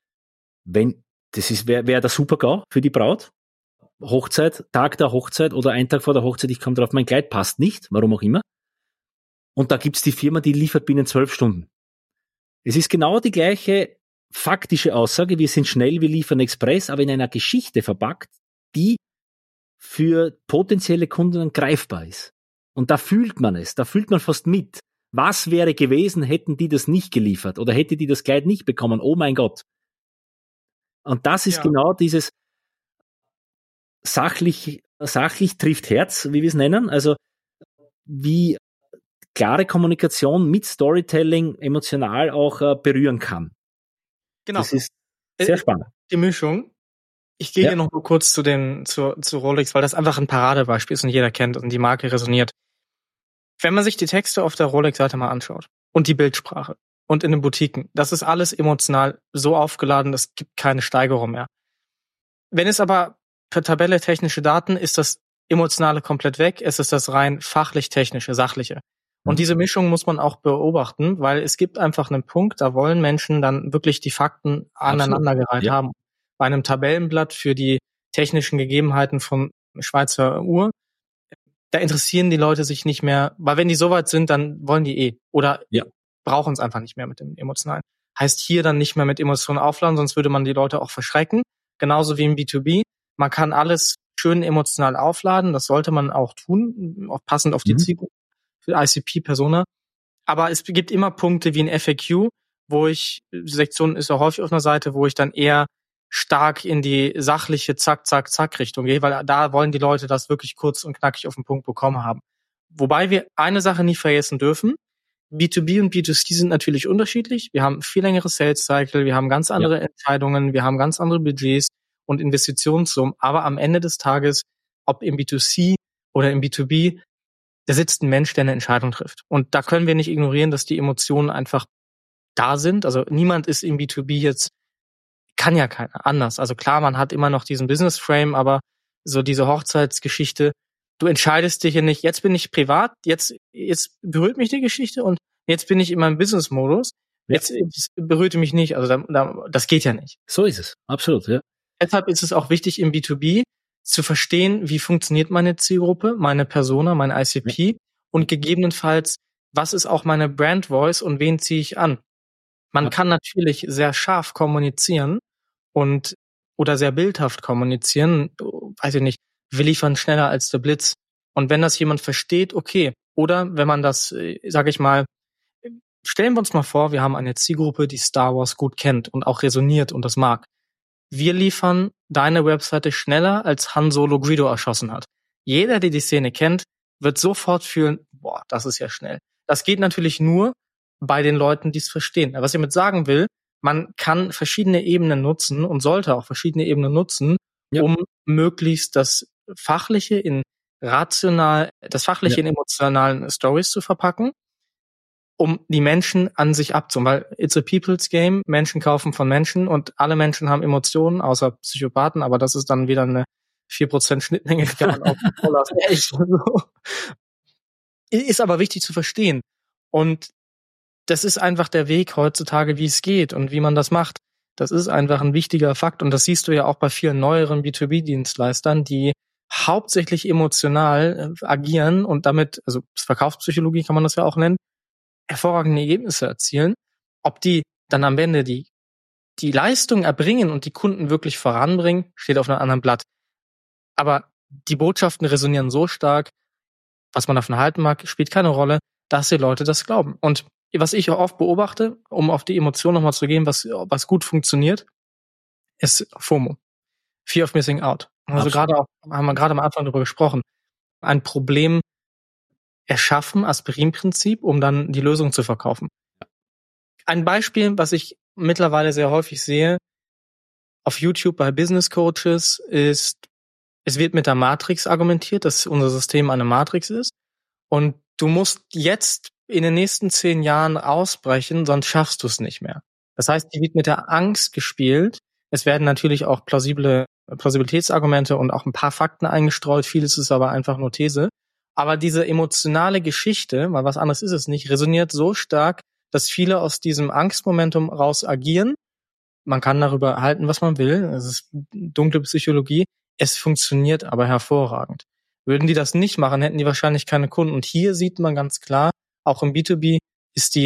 wäre der Super-GAU für die Braut, Hochzeit, Tag der Hochzeit oder ein Tag vor der Hochzeit, ich komme drauf, mein Kleid passt nicht, warum auch immer. Und da gibt's die Firma, die liefert binnen 12 Stunden. Es ist genau die gleiche faktische Aussage, wir sind schnell, wir liefern express, aber in einer Geschichte verpackt, die für potenzielle Kunden greifbar ist. Und da fühlt man es, da fühlt man fast mit. Was wäre gewesen, hätten die das nicht geliefert oder hätte die das Kleid nicht bekommen? Oh mein Gott. Und das ist genau dieses sachlich trifft Herz, wie wir es nennen. Also wie klare Kommunikation mit Storytelling emotional auch berühren kann. Genau. Das ist sehr spannend. Die Mischung. Ich gehe hier noch mal kurz zu Rolex, weil das einfach ein Paradebeispiel ist und jeder kennt und die Marke resoniert. Wenn man sich die Texte auf der Rolex-Seite mal anschaut und die Bildsprache und in den Boutiquen, das ist alles emotional so aufgeladen, es gibt keine Steigerung mehr. Wenn es aber per Tabelle technische Daten ist das Emotionale komplett weg, es ist das rein fachlich-technische, sachliche. Und diese Mischung muss man auch beobachten, weil es gibt einfach einen Punkt, da wollen Menschen dann wirklich die Fakten aneinandergereiht haben. Bei einem Tabellenblatt für die technischen Gegebenheiten vom Schweizer Uhr, da interessieren die Leute sich nicht mehr, weil wenn die soweit sind, dann wollen die oder brauchen es einfach nicht mehr mit dem Emotionalen. Heißt hier dann nicht mehr mit Emotionen aufladen, sonst würde man die Leute auch verschrecken. Genauso wie im B2B. Man kann alles schön emotional aufladen, das sollte man auch tun, auch passend auf die Zielgruppe für ICP-Persona. Aber es gibt immer Punkte wie ein FAQ, wo Sektion ist ja häufig auf einer Seite, wo ich dann eher stark in die sachliche Zack, Zack, Zack Richtung gehe, weil da wollen die Leute das wirklich kurz und knackig auf den Punkt bekommen haben. Wobei wir eine Sache nie vergessen dürfen. B2B und B2C sind natürlich unterschiedlich. Wir haben viel längere Sales Cycle, wir haben ganz andere Entscheidungen, wir haben ganz andere Budgets und Investitionssummen. Aber am Ende des Tages, ob im B2C oder im B2B, da sitzt ein Mensch, der eine Entscheidung trifft. Und da können wir nicht ignorieren, dass die Emotionen einfach da sind. Also niemand ist im B2B jetzt, kann ja keiner anders. Also klar, man hat immer noch diesen Business Frame, aber so diese Hochzeitsgeschichte, du entscheidest dich ja nicht, jetzt bin ich privat, jetzt berührt mich die Geschichte und jetzt bin ich in meinem Business-Modus. Jetzt berührt mich nicht, also das geht ja nicht. So ist es, absolut, ja. Deshalb ist es auch wichtig im B2B zu verstehen, wie funktioniert meine Zielgruppe, meine Persona, mein ICP und gegebenenfalls, was ist auch meine Brand Voice und wen ziehe ich an. Man kann natürlich sehr scharf kommunizieren oder sehr bildhaft kommunizieren, weiß ich nicht, wir liefern schneller als der Blitz. Und wenn das jemand versteht, okay. Oder wenn man das, sage ich mal, stellen wir uns mal vor, wir haben eine Zielgruppe, die Star Wars gut kennt und auch resoniert und das mag. Wir liefern deine Webseite schneller, als Han Solo Greedo erschossen hat. Jeder, der die Szene kennt, wird sofort fühlen, boah, das ist ja schnell. Das geht natürlich nur bei den Leuten, die es verstehen. Was ich damit sagen will, man kann verschiedene Ebenen nutzen und sollte auch verschiedene Ebenen nutzen, um möglichst das Fachliche in emotionalen Stories zu verpacken, um die Menschen an sich abzuholen. Weil it's a people's game, Menschen kaufen von Menschen und alle Menschen haben Emotionen, außer Psychopathen, aber das ist dann wieder eine 4% Schnittmenge, die kann man auch ist aber wichtig zu verstehen. Und das ist einfach der Weg heutzutage, wie es geht und wie man das macht. Das ist einfach ein wichtiger Fakt und das siehst du ja auch bei vielen neueren B2B-Dienstleistern, die hauptsächlich emotional agieren und damit, also Verkaufspsychologie kann man das ja auch nennen, hervorragende Ergebnisse erzielen. Ob die dann am Ende die Leistung erbringen und die Kunden wirklich voranbringen, steht auf einem anderen Blatt. Aber die Botschaften resonieren so stark, was man davon halten mag, spielt keine Rolle, dass die Leute das glauben. Und was ich auch oft beobachte, um auf die Emotion nochmal zu gehen, was gut funktioniert, ist FOMO. Fear of Missing Out. Also haben wir gerade am Anfang darüber gesprochen. Ein Problem erschaffen, Aspirin-Prinzip, um dann die Lösung zu verkaufen. Ein Beispiel, was ich mittlerweile sehr häufig sehe, auf YouTube bei Business Coaches ist, es wird mit der Matrix argumentiert, dass unser System eine Matrix ist. Und du musst jetzt in den nächsten 10 Jahren ausbrechen, sonst schaffst du es nicht mehr. Das heißt, die wird mit der Angst gespielt. Es werden natürlich auch Plausibilitätsargumente und auch ein paar Fakten eingestreut. Vieles ist aber einfach nur These. Aber diese emotionale Geschichte, weil was anderes ist es nicht, resoniert so stark, dass viele aus diesem Angstmomentum raus agieren. Man kann darüber halten, was man will. Es ist dunkle Psychologie. Es funktioniert aber hervorragend. Würden die das nicht machen, hätten die wahrscheinlich keine Kunden. Und hier sieht man ganz klar, auch im B2B ist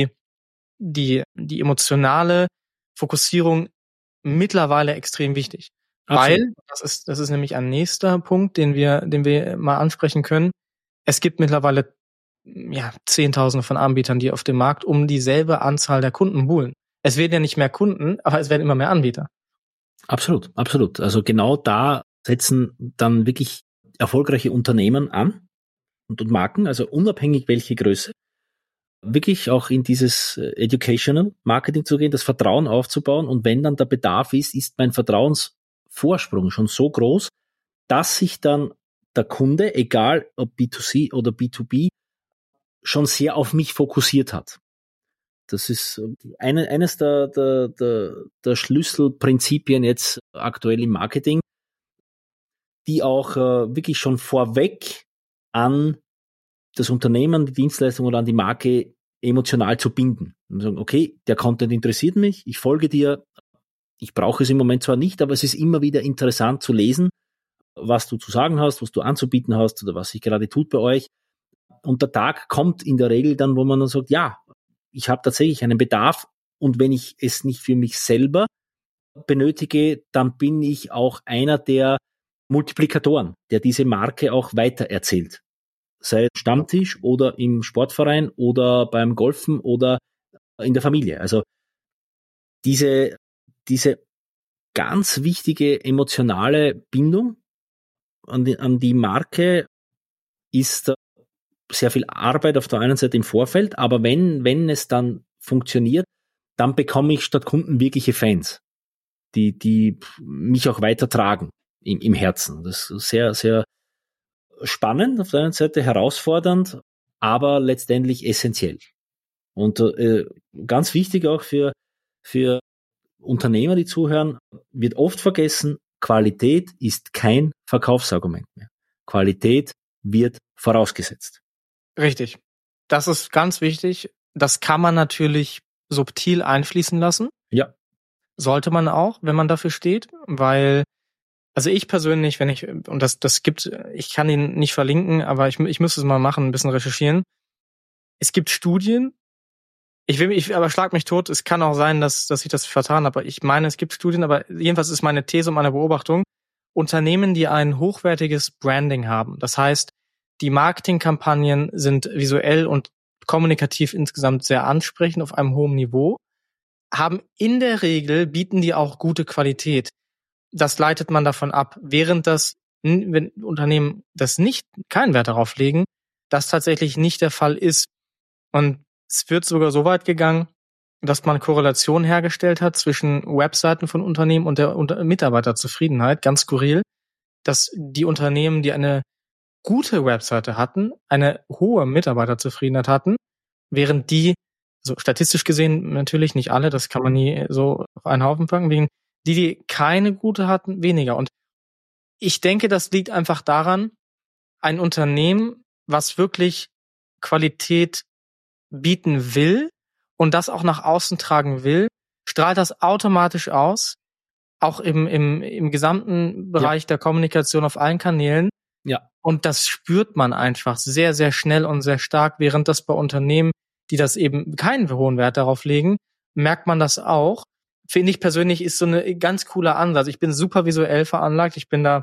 die emotionale Fokussierung mittlerweile extrem wichtig. Absolut. Weil, das ist nämlich ein nächster Punkt, den wir mal ansprechen können. Es gibt mittlerweile, Zehntausende von Anbietern, die auf dem Markt um dieselbe Anzahl der Kunden buhlen. Es werden ja nicht mehr Kunden, aber es werden immer mehr Anbieter. Absolut, absolut. Also genau da setzen dann wirklich erfolgreiche Unternehmen an und Marken, also unabhängig welche Größe, wirklich auch in dieses Educational Marketing zu gehen, das Vertrauen aufzubauen und wenn dann der Bedarf ist mein Vertrauensvorsprung schon so groß, dass sich dann der Kunde, egal ob B2C oder B2B, schon sehr auf mich fokussiert hat. Das ist eines der Schlüsselprinzipien jetzt aktuell im Marketing, die auch wirklich schon vorweg an das Unternehmen, die Dienstleistung oder an die Marke emotional zu binden. Und sagen, okay, der Content interessiert mich, ich folge dir, ich brauche es im Moment zwar nicht, aber es ist immer wieder interessant zu lesen, was du zu sagen hast, was du anzubieten hast oder was sich gerade tut bei euch. Und der Tag kommt in der Regel dann, wo man dann sagt, ja, ich habe tatsächlich einen Bedarf und wenn ich es nicht für mich selber benötige, dann bin ich auch einer der Multiplikatoren, der diese Marke auch weitererzählt. Sei es Stammtisch oder im Sportverein oder beim Golfen oder in der Familie. Also diese ganz wichtige emotionale Bindung an die Marke, ist sehr viel Arbeit auf der einen Seite im Vorfeld, aber wenn es dann funktioniert, dann bekomme ich statt Kunden wirkliche Fans, die mich auch weitertragen im Herzen. Das ist sehr, sehr spannend, auf der einen Seite herausfordernd, aber letztendlich essentiell. Und ganz wichtig auch für Unternehmer, die zuhören, wird oft vergessen, Qualität ist kein Verkaufsargument mehr. Qualität wird vorausgesetzt. Richtig. Das ist ganz wichtig. Das kann man natürlich subtil einfließen lassen. Ja. Sollte man auch, wenn man dafür steht, weil, also ich persönlich, ich kann ihn nicht verlinken, aber ich müsste es mal machen, ein bisschen recherchieren. Es gibt Studien, aber schlag mich tot, es kann auch sein, dass ich das vertan habe, aber ich meine, es gibt Studien, aber jedenfalls ist meine These und meine Beobachtung, Unternehmen, die ein hochwertiges Branding haben, das heißt, die Marketingkampagnen sind visuell und kommunikativ insgesamt sehr ansprechend auf einem hohen Niveau, haben in der Regel, bieten die auch gute Qualität. Das leitet man davon ab, wenn Unternehmen keinen Wert darauf legen, das tatsächlich nicht der Fall ist. Und es wird sogar so weit gegangen, dass man Korrelation hergestellt hat zwischen Webseiten von Unternehmen und der Mitarbeiterzufriedenheit, ganz skurril, dass die Unternehmen, die eine gute Webseite hatten, eine hohe Mitarbeiterzufriedenheit hatten, während die, so statistisch gesehen natürlich nicht alle, das kann man nie so auf einen Haufen packen, während die keine gute hatten, weniger. Und ich denke, das liegt einfach daran, ein Unternehmen, was wirklich Qualität bieten will und das auch nach außen tragen will, strahlt das automatisch aus, auch im gesamten Bereich der Kommunikation auf allen Kanälen. Ja. Und das spürt man einfach sehr, sehr schnell und sehr stark, während das bei Unternehmen, die das eben keinen hohen Wert darauf legen, merkt man das auch. Finde ich persönlich, ist so eine ganz cooler Ansatz. Ich bin super visuell veranlagt. Ich nenne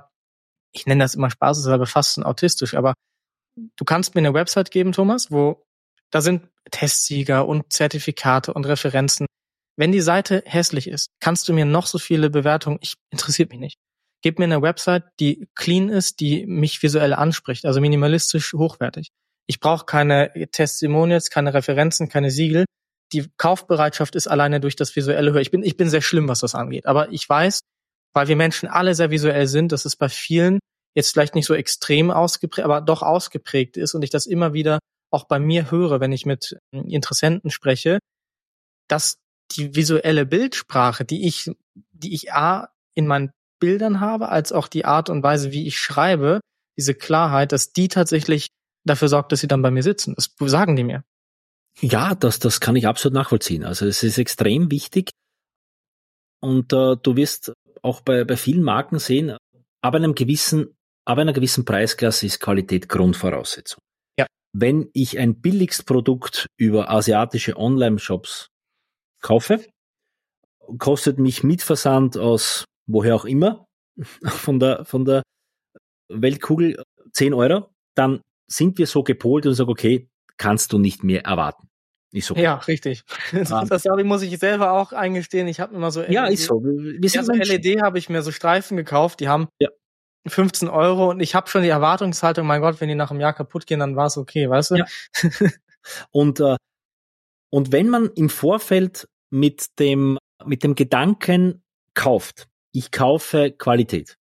das immer spaßeshalber fast autistisch, aber du kannst mir eine Website geben, Thomas, da sind Testsieger und Zertifikate und Referenzen. Wenn die Seite hässlich ist, kannst du mir noch so viele Bewertungen, interessiert mich nicht. Gib mir eine Website, die clean ist, die mich visuell anspricht, also minimalistisch hochwertig. Ich brauche keine Testimonials, keine Referenzen, keine Siegel. Die Kaufbereitschaft ist alleine durch das Visuelle höher. Ich bin sehr schlimm, was das angeht. Aber ich weiß, weil wir Menschen alle sehr visuell sind, dass es bei vielen jetzt vielleicht nicht so extrem ausgeprägt, aber doch ausgeprägt ist und ich das immer wieder auch bei mir höre, wenn ich mit Interessenten spreche, dass die visuelle Bildsprache, die ich A in meinen Bildern habe, als auch die Art und Weise, wie ich schreibe, diese Klarheit, dass die tatsächlich dafür sorgt, dass sie dann bei mir sitzen. Das sagen die mir. Ja, das kann ich absolut nachvollziehen. Also es ist extrem wichtig und du wirst auch bei vielen Marken sehen, ab einer gewissen Preisklasse ist Qualität Grundvoraussetzung. Ja. Wenn ich ein Billigstprodukt über asiatische Online-Shops kaufe, kostet mich mit Versand aus woher auch immer, von der Weltkugel 10 €, dann sind wir so gepolt und sagen, okay, kannst du nicht mehr erwarten. Ist okay. Ja, richtig. Das muss ich selber auch eingestehen. Ich habe immer so ja, ist so. LED habe ich mir so Streifen gekauft, die haben 15 € und ich habe schon die Erwartungshaltung, mein Gott, wenn die nach einem Jahr kaputt gehen, dann war es okay, weißt du? Ja. Und wenn man im Vorfeld mit dem Gedanken kauft, ich kaufe Qualität.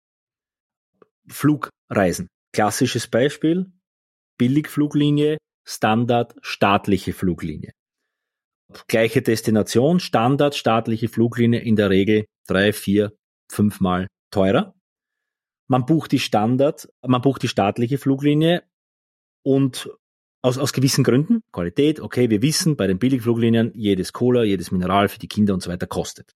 Flugreisen. Klassisches Beispiel. Billigfluglinie, Standard, staatliche Fluglinie. Gleiche Destination, Standard, staatliche Fluglinie in der Regel 3, 4, 5 Mal teurer. Man bucht die staatliche Fluglinie und aus gewissen Gründen, Qualität, okay, wir wissen, bei den Billigfluglinien jedes Cola, jedes Mineral für die Kinder und so weiter kostet.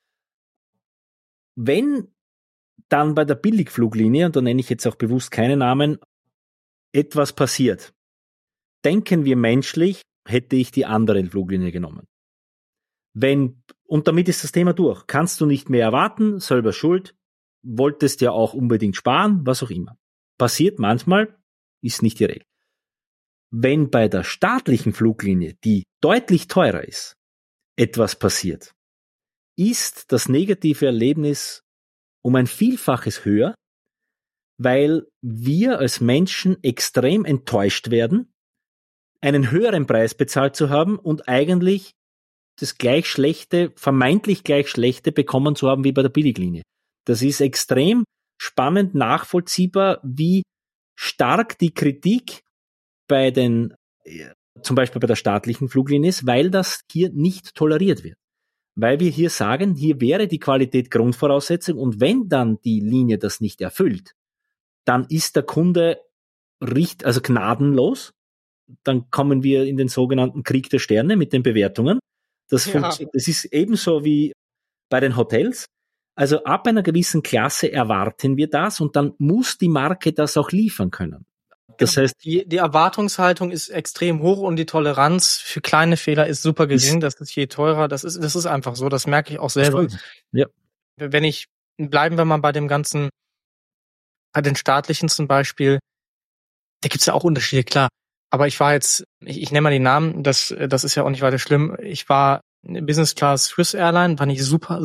Wenn dann bei der Billigfluglinie, und da nenne ich jetzt auch bewusst keine Namen, etwas passiert, denken wir menschlich, hätte ich die andere Fluglinie genommen. Und damit ist das Thema durch. Kannst du nicht mehr erwarten, selber schuld, wolltest ja auch unbedingt sparen, was auch immer. Passiert manchmal, ist nicht die Regel. Wenn bei der staatlichen Fluglinie, die deutlich teurer ist, etwas passiert, ist das negative Erlebnis um ein Vielfaches höher, weil wir als Menschen extrem enttäuscht werden, einen höheren Preis bezahlt zu haben und eigentlich das gleich schlechte, vermeintlich gleich schlechte bekommen zu haben wie bei der Billiglinie. Das ist extrem spannend nachvollziehbar, wie stark die Kritik bei den, zum Beispiel bei der staatlichen Fluglinie ist, weil das hier nicht toleriert wird. Weil wir hier sagen, hier wäre die Qualität Grundvoraussetzung und wenn dann die Linie das nicht erfüllt, dann ist der Kunde also gnadenlos. Dann kommen wir in den sogenannten Krieg der Sterne mit den Bewertungen. Das ist ebenso wie bei den Hotels. Also ab einer gewissen Klasse erwarten wir das und dann muss die Marke das auch liefern können. Das heißt, die Erwartungshaltung ist extrem hoch und die Toleranz für kleine Fehler ist super gering. Das ist je teurer. Das ist einfach so. Das merke ich auch selber. Ja. Bleiben wir mal bei dem ganzen, bei den staatlichen zum Beispiel. Da gibt's ja auch Unterschiede, klar. Aber ich nenne mal die Namen. Das ist ja auch nicht weiter schlimm. Ich war Business Class Swiss Airline, war nicht super.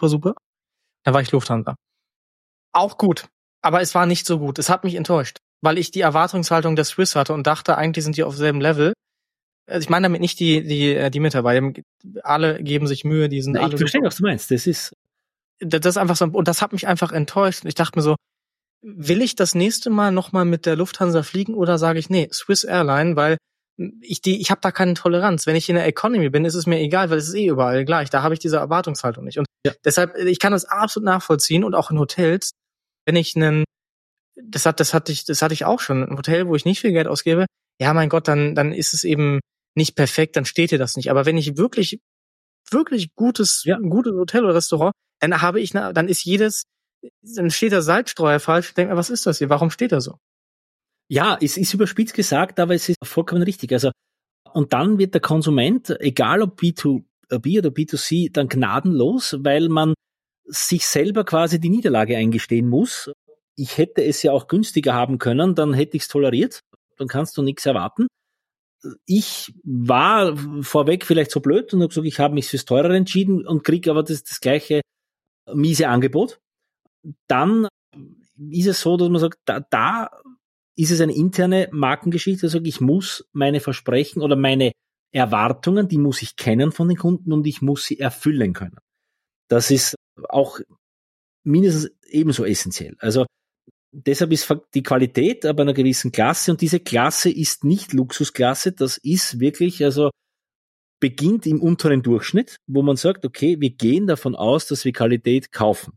Da war ich Lufthansa. Auch gut. Aber es war nicht so gut. Es hat mich enttäuscht. Weil ich die Erwartungshaltung der Swiss hatte und dachte, eigentlich sind die auf selben Level. Also ich meine damit nicht die Mitarbeiter. Alle geben sich Mühe, die sind alle. Ich verstehe, was du meinst. Das ist einfach so, und das hat mich einfach enttäuscht. Ich dachte mir so, will ich das nächste Mal nochmal mit der Lufthansa fliegen oder sage ich, nee, Swiss Airline, weil ich habe da keine Toleranz. Wenn ich in der Economy bin, ist es mir egal, weil es ist eh überall gleich. Da habe ich diese Erwartungshaltung nicht. Und deshalb, ich kann das absolut nachvollziehen und auch in Hotels, wenn ich das hatte ich auch schon, ein Hotel, wo ich nicht viel Geld ausgebe, ja mein Gott, dann ist es eben nicht perfekt, dann steht dir das nicht. Aber wenn ich wirklich gutes Hotel oder Restaurant, dann steht der Salzstreuer falsch. Ich denke mir, was ist das hier? Warum steht er so? Ja, es ist überspitzt gesagt, aber es ist vollkommen richtig. Also, und dann wird der Konsument, egal ob B2B oder B2C, dann gnadenlos, weil man sich selber quasi die Niederlage eingestehen muss. Ich hätte es ja auch günstiger haben können, dann hätte ich es toleriert. Dann kannst du nichts erwarten. Ich war vorweg vielleicht so blöd und habe gesagt, ich habe mich fürs Teurere entschieden und kriege aber das gleiche miese Angebot. Dann ist es so, dass man sagt, da ist es eine interne Markengeschichte. Also ich muss meine Versprechen oder meine Erwartungen, die muss ich kennen von den Kunden und ich muss sie erfüllen können. Das ist auch mindestens ebenso essentiell. Also deshalb ist die Qualität aber einer gewissen Klasse und diese Klasse ist nicht Luxusklasse, das ist wirklich, also beginnt im unteren Durchschnitt, wo man sagt, okay, wir gehen davon aus, dass wir Qualität kaufen.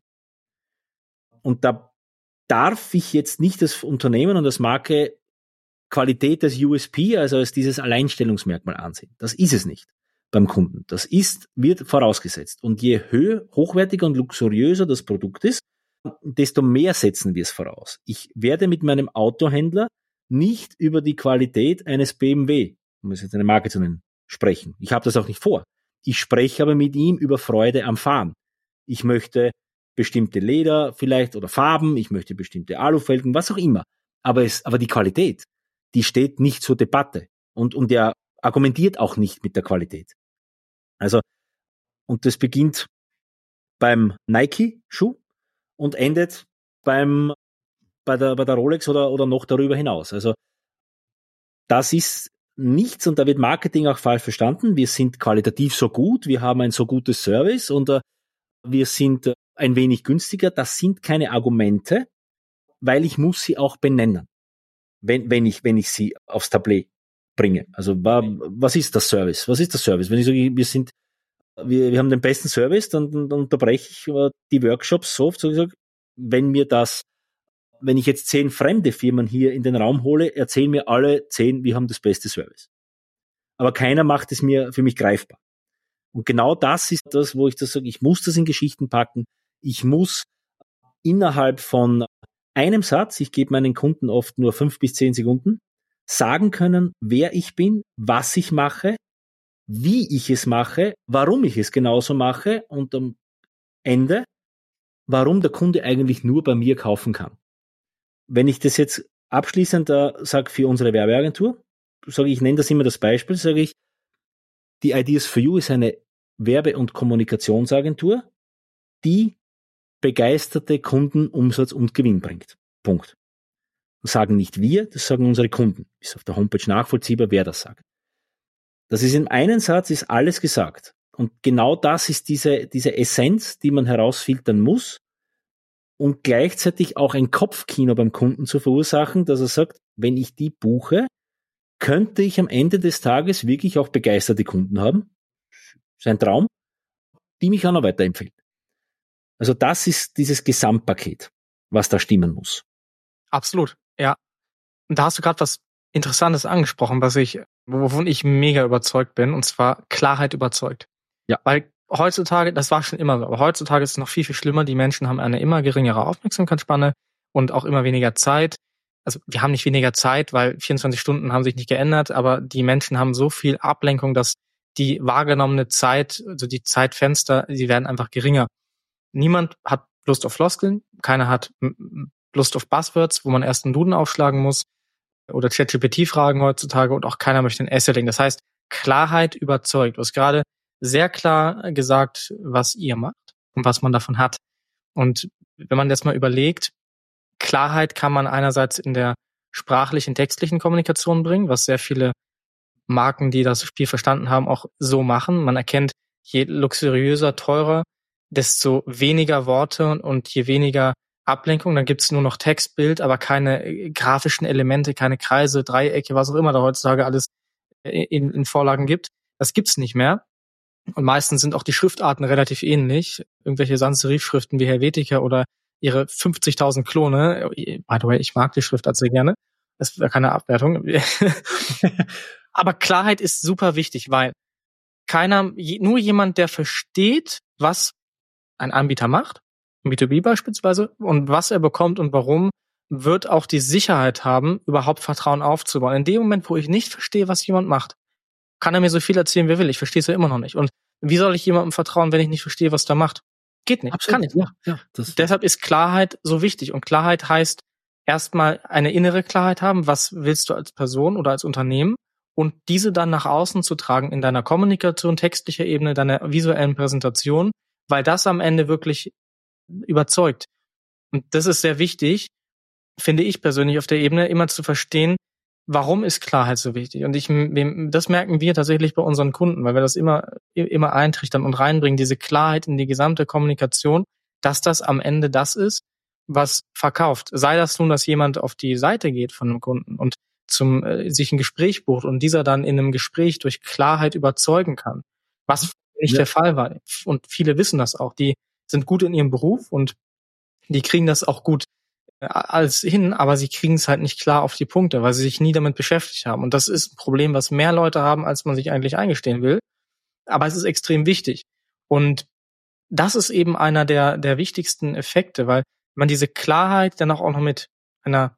Und da darf ich jetzt nicht das Unternehmen und das Marke Qualität als USP, also als dieses Alleinstellungsmerkmal ansehen. Das ist es nicht beim Kunden. Wird vorausgesetzt. Und je hochwertiger und luxuriöser das Produkt ist, desto mehr setzen wir es voraus. Ich werde mit meinem Autohändler nicht über die Qualität eines BMW, um es jetzt eine Marke zu nennen, sprechen. Ich habe das auch nicht vor. Ich spreche aber mit ihm über Freude am Fahren. Ich möchte bestimmte Leder vielleicht oder Farben, ich möchte bestimmte Alufelgen, was auch immer. Aber die Qualität, die steht nicht zur Debatte. Und er argumentiert auch nicht mit der Qualität. Also, und das beginnt beim Nike-Schuh und endet bei der Rolex oder noch darüber hinaus. Also, das ist nichts und da wird Marketing auch falsch verstanden. Wir sind qualitativ so gut, wir haben ein so gutes Service und wir sind ein wenig günstiger. Das sind keine Argumente, weil ich muss sie auch benennen, wenn ich sie aufs Tablet bringe. Also was ist das Service? Was ist das Service? Wenn ich sage, wir haben den besten Service, dann unterbreche ich die Workshops so oft, so gesagt, wenn ich jetzt 10 fremde Firmen hier in den Raum hole, erzählen mir alle 10, wir haben das beste Service. Aber keiner macht es mir für mich greifbar. Und genau das ist das, wo ich das sage, ich muss das in Geschichten packen. Ich muss innerhalb von einem Satz, ich gebe meinen Kunden oft nur 5 bis 10 Sekunden, sagen können, wer ich bin, was ich mache, wie ich es mache, warum ich es genauso mache und am Ende, warum der Kunde eigentlich nur bei mir kaufen kann. Wenn ich das jetzt abschließend sage für unsere Werbeagentur, ich nenne das immer das Beispiel, sage ich, die Ideas for You ist eine Werbe- und Kommunikationsagentur, die begeisterte Kunden, Umsatz und Gewinn bringt. Punkt. Das sagen nicht wir, das sagen unsere Kunden. Ist auf der Homepage nachvollziehbar, wer das sagt. Das ist in einem Satz, ist alles gesagt. Und genau das ist diese Essenz, die man herausfiltern muss und gleichzeitig auch ein Kopfkino beim Kunden zu verursachen, dass er sagt, wenn ich die buche, könnte ich am Ende des Tages wirklich auch begeisterte Kunden haben. Das ist ein Traum, die mich auch noch weiterempfehlen. Also das ist dieses Gesamtpaket, was da stimmen muss. Absolut, ja. Und da hast du gerade was Interessantes angesprochen, wovon ich mega überzeugt bin, und zwar Klarheit überzeugt. Ja. Weil heutzutage, das war schon immer so, aber heutzutage ist es noch viel, viel schlimmer. Die Menschen haben eine immer geringere Aufmerksamkeitsspanne und auch immer weniger Zeit. Also wir haben nicht weniger Zeit, weil 24 Stunden haben sich nicht geändert, aber die Menschen haben so viel Ablenkung, dass die wahrgenommene Zeit, also die Zeitfenster, die werden einfach geringer. Niemand hat Lust auf Floskeln, keiner hat Lust auf Buzzwords, wo man erst einen Duden aufschlagen muss oder ChatGPT-Fragen heutzutage, und auch keiner möchte ein Essay legen. Das heißt, Klarheit überzeugt. Du hast gerade sehr klar gesagt, was ihr macht und was man davon hat. Und wenn man das mal überlegt, Klarheit kann man einerseits in der sprachlichen, textlichen Kommunikation bringen, was sehr viele Marken, die das Spiel verstanden haben, auch so machen. Man erkennt, je luxuriöser, teurer, desto weniger Worte und je weniger Ablenkung. Dann gibt's nur noch Text, Bild, aber keine grafischen Elemente, keine Kreise, Dreiecke, was auch immer da heutzutage alles in Vorlagen gibt. Das gibt's nicht mehr. Und meistens sind auch die Schriftarten relativ ähnlich. Irgendwelche Sans-Serif-Schriften wie Helvetica oder ihre 50.000 Klone. By the way, ich mag die Schriftart sehr gerne. Das wäre keine Abwertung. Aber Klarheit ist super wichtig, weil nur jemand, der versteht, was ein Anbieter macht, B2B beispielsweise, und was er bekommt und warum, wird auch die Sicherheit haben, überhaupt Vertrauen aufzubauen. In dem Moment, wo ich nicht verstehe, was jemand macht, kann er mir so viel erzählen, wie er will. Ich verstehe es ja immer noch nicht. Und wie soll ich jemandem vertrauen, wenn ich nicht verstehe, was der macht? Geht nicht. Absolut. Kann nicht. Ja. Deshalb ist Klarheit so wichtig. Und Klarheit heißt erstmal eine innere Klarheit haben. Was willst du als Person oder als Unternehmen? Und diese dann nach außen zu tragen in deiner Kommunikation, textlicher Ebene, deiner visuellen Präsentation, weil das am Ende wirklich überzeugt. Und das ist sehr wichtig, finde ich persönlich auf der Ebene, immer zu verstehen, warum ist Klarheit so wichtig? Und das merken wir tatsächlich bei unseren Kunden, weil wir das immer eintrichtern und reinbringen, diese Klarheit in die gesamte Kommunikation, dass das am Ende das ist, was verkauft. Sei das nun, dass jemand auf die Seite geht von einem Kunden und sich ein Gespräch bucht und dieser dann in einem Gespräch durch Klarheit überzeugen kann, was nicht der Fall war. Und viele wissen das auch. Die sind gut in ihrem Beruf und die kriegen das auch gut alles hin, aber sie kriegen es halt nicht klar auf die Punkte, weil sie sich nie damit beschäftigt haben. Und das ist ein Problem, was mehr Leute haben, als man sich eigentlich eingestehen will. Aber es ist extrem wichtig. Und das ist eben einer der wichtigsten Effekte, weil man diese Klarheit dann auch noch mit einer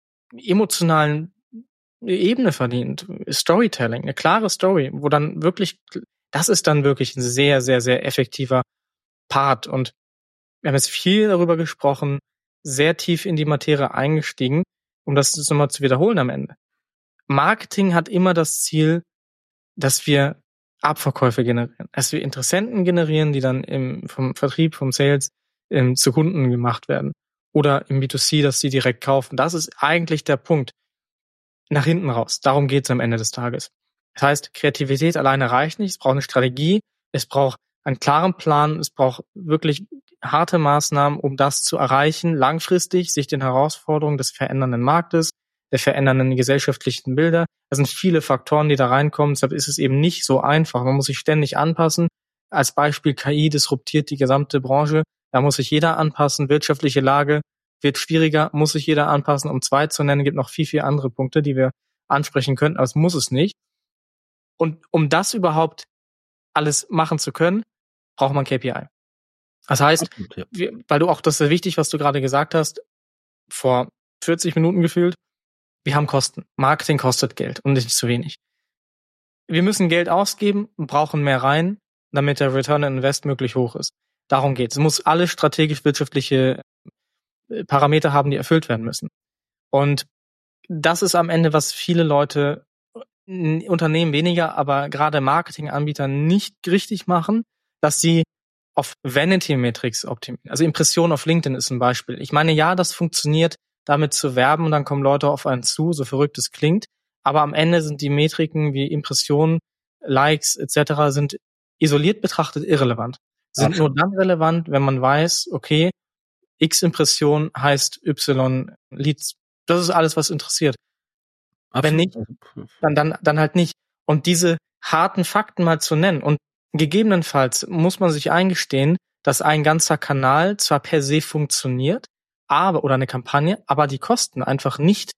emotionalen Ebene verdient. Storytelling, eine klare Story, wo dann wirklich, das ist dann wirklich ein sehr, sehr, sehr effektiver Part. Und wir haben jetzt viel darüber gesprochen, sehr tief in die Materie eingestiegen, um das nochmal zu wiederholen am Ende. Marketing hat immer das Ziel, dass wir Abverkäufe generieren, dass wir Interessenten generieren, die dann vom Vertrieb, vom Sales zu Kunden gemacht werden. Oder im B2C, dass sie direkt kaufen. Das ist eigentlich der Punkt. Nach hinten raus. Darum geht's am Ende des Tages. Das heißt, Kreativität alleine reicht nicht. Es braucht eine Strategie. Es braucht einen klaren Plan. Es braucht wirklich harte Maßnahmen, um das zu erreichen, langfristig sich den Herausforderungen des verändernden Marktes, der verändernden gesellschaftlichen Bilder. Das sind viele Faktoren, die da reinkommen. Deshalb ist es eben nicht so einfach. Man muss sich ständig anpassen. Als Beispiel KI disruptiert die gesamte Branche. Da muss sich jeder anpassen. Wirtschaftliche Lage wird schwieriger, muss sich jeder anpassen. Um 2 zu nennen, gibt noch viel, viel andere Punkte, die wir ansprechen könnten, aber es muss es nicht. Und um das überhaupt alles machen zu können, braucht man KPI. Das heißt, weil du auch, das ist sehr wichtig, was du gerade gesagt hast, vor 40 Minuten gefühlt, wir haben Kosten. Marketing kostet Geld und nicht zu wenig. Wir müssen Geld ausgeben, brauchen mehr rein, damit der Return on Invest möglich hoch ist. Darum geht's. Es muss alle strategisch-wirtschaftliche Parameter haben, die erfüllt werden müssen. Und das ist am Ende, was viele Leute, Unternehmen weniger, aber gerade Marketinganbieter nicht richtig machen, dass sie auf Vanity Metrics optimieren. Also Impression auf LinkedIn ist ein Beispiel. Ich meine, ja, das funktioniert, damit zu werben und dann kommen Leute auf einen zu, so verrückt es klingt. Aber am Ende sind die Metriken wie Impressionen, Likes etc. sind isoliert betrachtet irrelevant. Sind nur dann relevant, wenn man weiß, okay, X Impression heißt Y Leads. Das ist alles, was interessiert. Absolut. Wenn nicht, dann halt nicht. Und diese harten Fakten mal zu nennen. Und gegebenenfalls muss man sich eingestehen, dass ein ganzer Kanal zwar per se funktioniert, oder eine Kampagne, aber die Kosten einfach nicht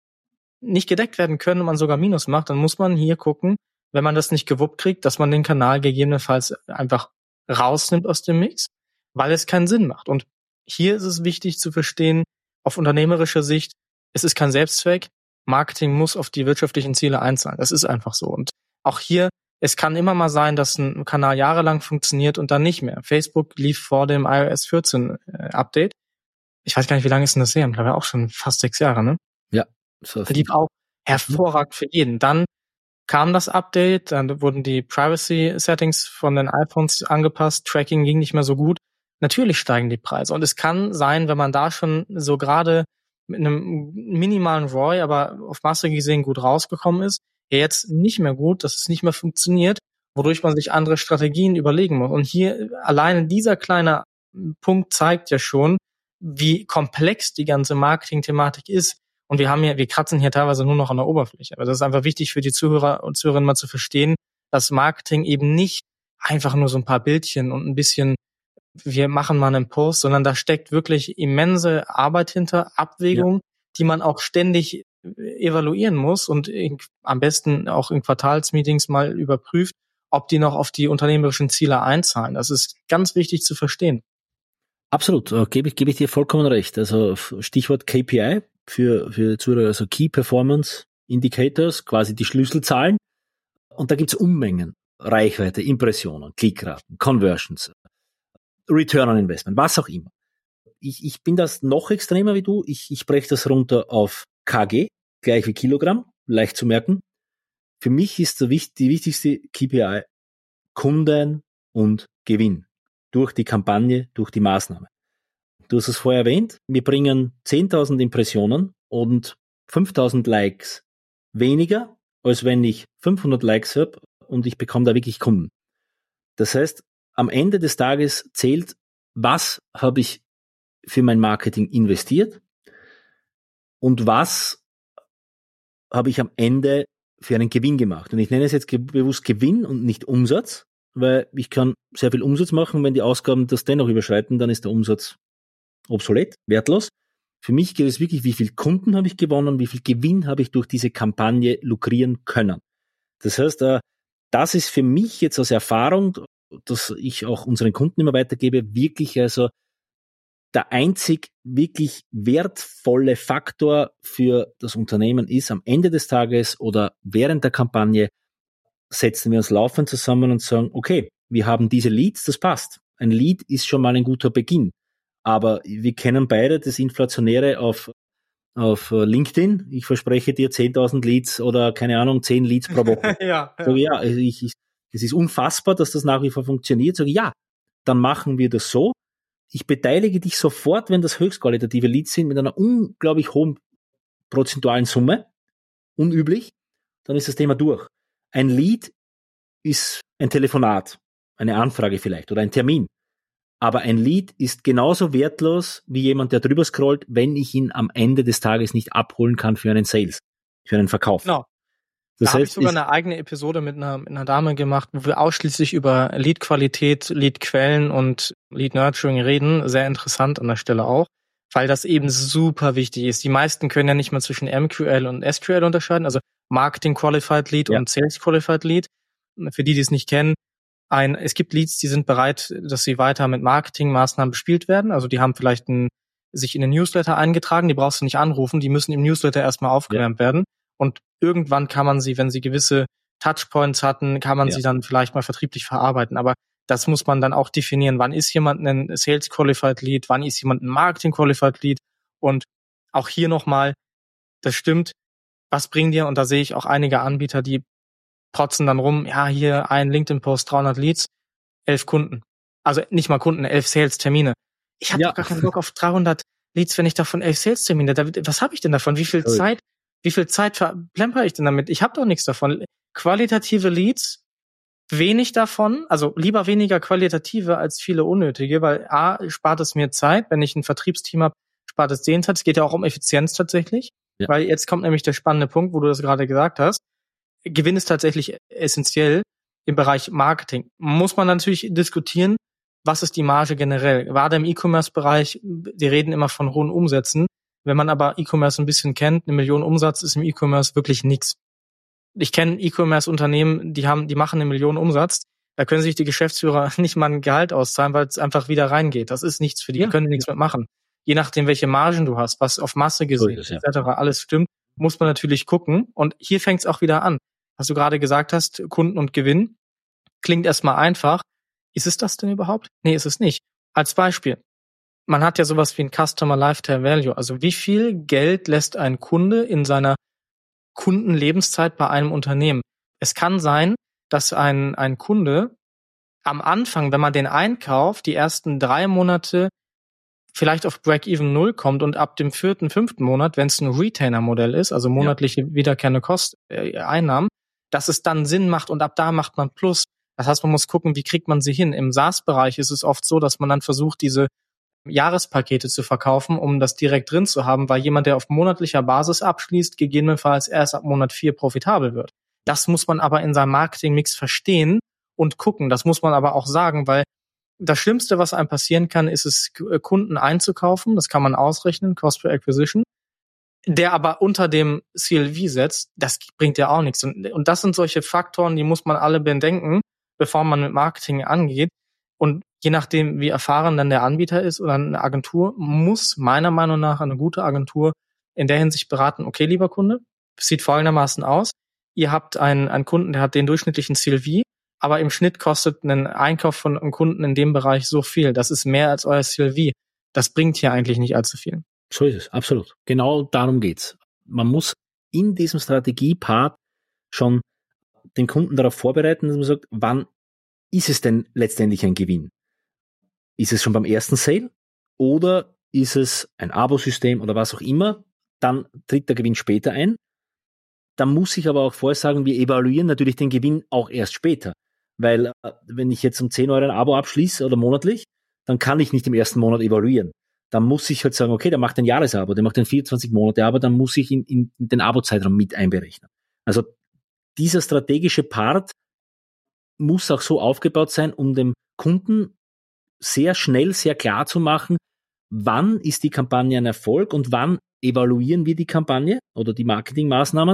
gedeckt werden können und man sogar Minus macht, dann muss man hier gucken, wenn man das nicht gewuppt kriegt, dass man den Kanal gegebenenfalls einfach rausnimmt aus dem Mix, weil es keinen Sinn macht. Und hier ist es wichtig zu verstehen, auf unternehmerischer Sicht, es ist kein Selbstzweck, Marketing muss auf die wirtschaftlichen Ziele einzahlen. Das ist einfach so. Und auch hier, es kann immer mal sein, dass ein Kanal jahrelang funktioniert und dann nicht mehr. Facebook lief vor dem iOS 14 Update. Ich weiß gar nicht, wie lange ist denn das her? Mittlerweile auch schon fast 6 Jahre, ne? Ja. Lief auch hervorragend für jeden. Dann kam das Update, dann wurden die Privacy-Settings von den iPhones angepasst, Tracking ging nicht mehr so gut. Natürlich steigen die Preise. Und es kann sein, wenn man da schon so gerade mit einem minimalen ROI, aber auf Masse gesehen gut rausgekommen ist, jetzt nicht mehr gut, dass es nicht mehr funktioniert, wodurch man sich andere Strategien überlegen muss. Und hier alleine dieser kleine Punkt zeigt ja schon, wie komplex die ganze Marketing-Thematik ist. Und wir kratzen hier teilweise nur noch an der Oberfläche. Aber das ist einfach wichtig für die Zuhörer und Zuhörerinnen mal zu verstehen, dass Marketing eben nicht einfach nur so ein paar Bildchen und ein bisschen, wir machen mal einen Post, sondern da steckt wirklich immense Arbeit hinter, Abwägung, die man auch ständig evaluieren muss und am besten auch in Quartalsmeetings mal überprüft, ob die noch auf die unternehmerischen Ziele einzahlen. Das ist ganz wichtig zu verstehen. Absolut, gebe ich dir vollkommen recht. Also Stichwort KPI für Zuhörer, also Key Performance Indicators, quasi die Schlüsselzahlen. Und da gibt's Unmengen. Reichweite, Impressionen, Klickraten, Conversions, Return on Investment, was auch immer. Ich bin das noch extremer wie du. Ich breche das runter auf kg, gleich wie Kilogramm, leicht zu merken. Für mich ist die wichtigste KPI Kunden und Gewinn. Durch die Kampagne, durch die Maßnahme. Du hast es vorher erwähnt, wir bringen 10.000 Impressionen und 5.000 Likes weniger, als wenn ich 500 Likes habe und ich bekomme da wirklich Kunden. Das heißt, am Ende des Tages zählt, was habe ich für mein Marketing investiert und was habe ich am Ende für einen Gewinn gemacht. Und ich nenne es jetzt bewusst Gewinn und nicht Umsatz, weil ich kann sehr viel Umsatz machen, wenn die Ausgaben das dennoch überschreiten, dann ist der Umsatz obsolet, wertlos. Für mich geht es wirklich, wie viel Kunden habe ich gewonnen, wie viel Gewinn habe ich durch diese Kampagne lukrieren können. Das heißt, das ist für mich jetzt aus Erfahrung, dass ich auch unseren Kunden immer weitergebe, wirklich also der einzig wirklich wertvolle Faktor für das Unternehmen ist, am Ende des Tages oder während der Kampagne setzen wir uns laufend zusammen und sagen, okay, wir haben diese Leads, das passt. Ein Lead ist schon mal ein guter Beginn. Aber wir kennen beide das Inflationäre auf LinkedIn. Ich verspreche dir 10.000 Leads oder keine Ahnung, 10 Leads pro Woche. Ja. Sage, ja, es ist unfassbar, dass das nach wie vor funktioniert. Sage, ja, dann machen wir das so. Ich beteilige dich sofort, wenn das höchstqualitative Leads sind, mit einer unglaublich hohen prozentualen Summe. Unüblich. Dann ist das Thema durch. Ein Lead ist ein Telefonat, eine Anfrage vielleicht oder ein Termin. Aber ein Lead ist genauso wertlos wie jemand, der drüber scrollt, wenn ich ihn am Ende des Tages nicht abholen kann für einen Sales, für einen Verkauf. Genau. Da habe ich sogar eine eigene Episode mit einer Dame gemacht, wo wir ausschließlich über Lead-Qualität, Lead-Quellen und Lead-Nurturing reden. Sehr interessant an der Stelle auch, weil das eben super wichtig ist. Die meisten können ja nicht mal zwischen MQL und SQL unterscheiden, also Marketing Qualified Lead und Sales Qualified Lead. Für die es nicht kennen, es gibt Leads, die sind bereit, dass sie weiter mit Marketingmaßnahmen bespielt werden. Also die haben vielleicht sich in den Newsletter eingetragen, die brauchst du nicht anrufen, die müssen im Newsletter erstmal aufgewärmt werden. Und irgendwann kann man sie, wenn sie gewisse Touchpoints hatten, kann man sie dann vielleicht mal vertrieblich verarbeiten. Aber das muss man dann auch definieren. Wann ist jemand ein Sales Qualified Lead? Wann ist jemand ein Marketing Qualified Lead? Und auch hier nochmal, das stimmt, was bringen dir? Und da sehe ich auch einige Anbieter, die protzen dann rum, ja, hier ein LinkedIn-Post, 300 Leads, 11 Kunden. Also nicht mal Kunden, 11 Sales-Termine. Ich habe doch gar keinen Bock auf 300 Leads, wenn ich davon 11 Sales-Termine, was habe ich denn davon? Wie viel Zeit verplemper ich denn damit? Ich habe doch nichts davon. Qualitative Leads, wenig davon, also lieber weniger qualitative als viele unnötige, weil A, spart es mir Zeit, wenn ich ein Vertriebsteam habe, spart es denen Zeit. Es geht ja auch um Effizienz tatsächlich, weil jetzt kommt nämlich der spannende Punkt, wo du das gerade gesagt hast. Gewinn ist tatsächlich essentiell im Bereich Marketing. Muss man natürlich diskutieren, was ist die Marge generell? Gerade im E-Commerce-Bereich, die reden immer von hohen Umsätzen. Wenn man aber E-Commerce ein bisschen kennt, 1 Million Umsatz ist im E-Commerce wirklich nichts. Ich kenne E-Commerce-Unternehmen, die machen 1 Million Umsatz. Da können sich die Geschäftsführer nicht mal ein Gehalt auszahlen, weil es einfach wieder reingeht. Das ist nichts für die können nichts mitmachen. Je nachdem, welche Margen du hast, was auf Masse gesehen, etc., alles stimmt, muss man natürlich gucken. Und hier fängt es auch wieder an. Was du gerade gesagt hast, Kunden und Gewinn, klingt erstmal einfach. Ist es das denn überhaupt? Nee, ist es nicht. Als Beispiel. Man hat ja sowas wie ein Customer Lifetime Value. Also wie viel Geld lässt ein Kunde in seiner Kundenlebenszeit bei einem Unternehmen? Es kann sein, dass ein Kunde am Anfang, wenn man den einkauft, die ersten 3 Monate vielleicht auf Break-Even 0 kommt und ab dem 4., 5. Monat, wenn es ein Retainer-Modell ist, also monatliche wiederkehrende Einnahmen, dass es dann Sinn macht und ab da macht man Plus. Das heißt, man muss gucken, wie kriegt man sie hin. Im SaaS-Bereich ist es oft so, dass man dann versucht, diese Jahrespakete zu verkaufen, um das direkt drin zu haben, weil jemand, der auf monatlicher Basis abschließt, gegebenenfalls erst ab Monat 4 profitabel wird. Das muss man aber in seinem Marketingmix verstehen und gucken. Das muss man aber auch sagen, weil das Schlimmste, was einem passieren kann, ist es, Kunden einzukaufen. Das kann man ausrechnen, Cost per Acquisition. Der aber unter dem CLV setzt, das bringt ja auch nichts. Und das sind solche Faktoren, die muss man alle bedenken, bevor man mit Marketing angeht. Und je nachdem, wie erfahren dann der Anbieter ist oder eine Agentur, muss meiner Meinung nach eine gute Agentur in der Hinsicht beraten, okay, lieber Kunde, es sieht folgendermaßen aus. Ihr habt einen Kunden, der hat den durchschnittlichen CLV, aber im Schnitt kostet ein Einkauf von einem Kunden in dem Bereich so viel. Das ist mehr als euer CLV. Das bringt hier eigentlich nicht allzu viel. So ist es, absolut. Genau darum geht's. Man muss in diesem Strategie-Part schon den Kunden darauf vorbereiten, dass man sagt, wann ist es denn letztendlich ein Gewinn? Ist es schon beim ersten Sale oder ist es ein Abo-System oder was auch immer? Dann tritt der Gewinn später ein. Dann muss ich aber auch vorher sagen, wir evaluieren natürlich den Gewinn auch erst später. Weil wenn ich jetzt um 10 Euro ein Abo abschließe oder monatlich, dann kann ich nicht im ersten Monat evaluieren. Dann muss ich halt sagen, okay, der macht ein Jahresabo, der macht ein 24 Monate, aber dann muss ich in den Abo-Zeitraum mit einberechnen. Also dieser strategische Part muss auch so aufgebaut sein, um dem Kunden sehr schnell, sehr klar zu machen, wann ist die Kampagne ein Erfolg und wann evaluieren wir die Kampagne oder die Marketingmaßnahmen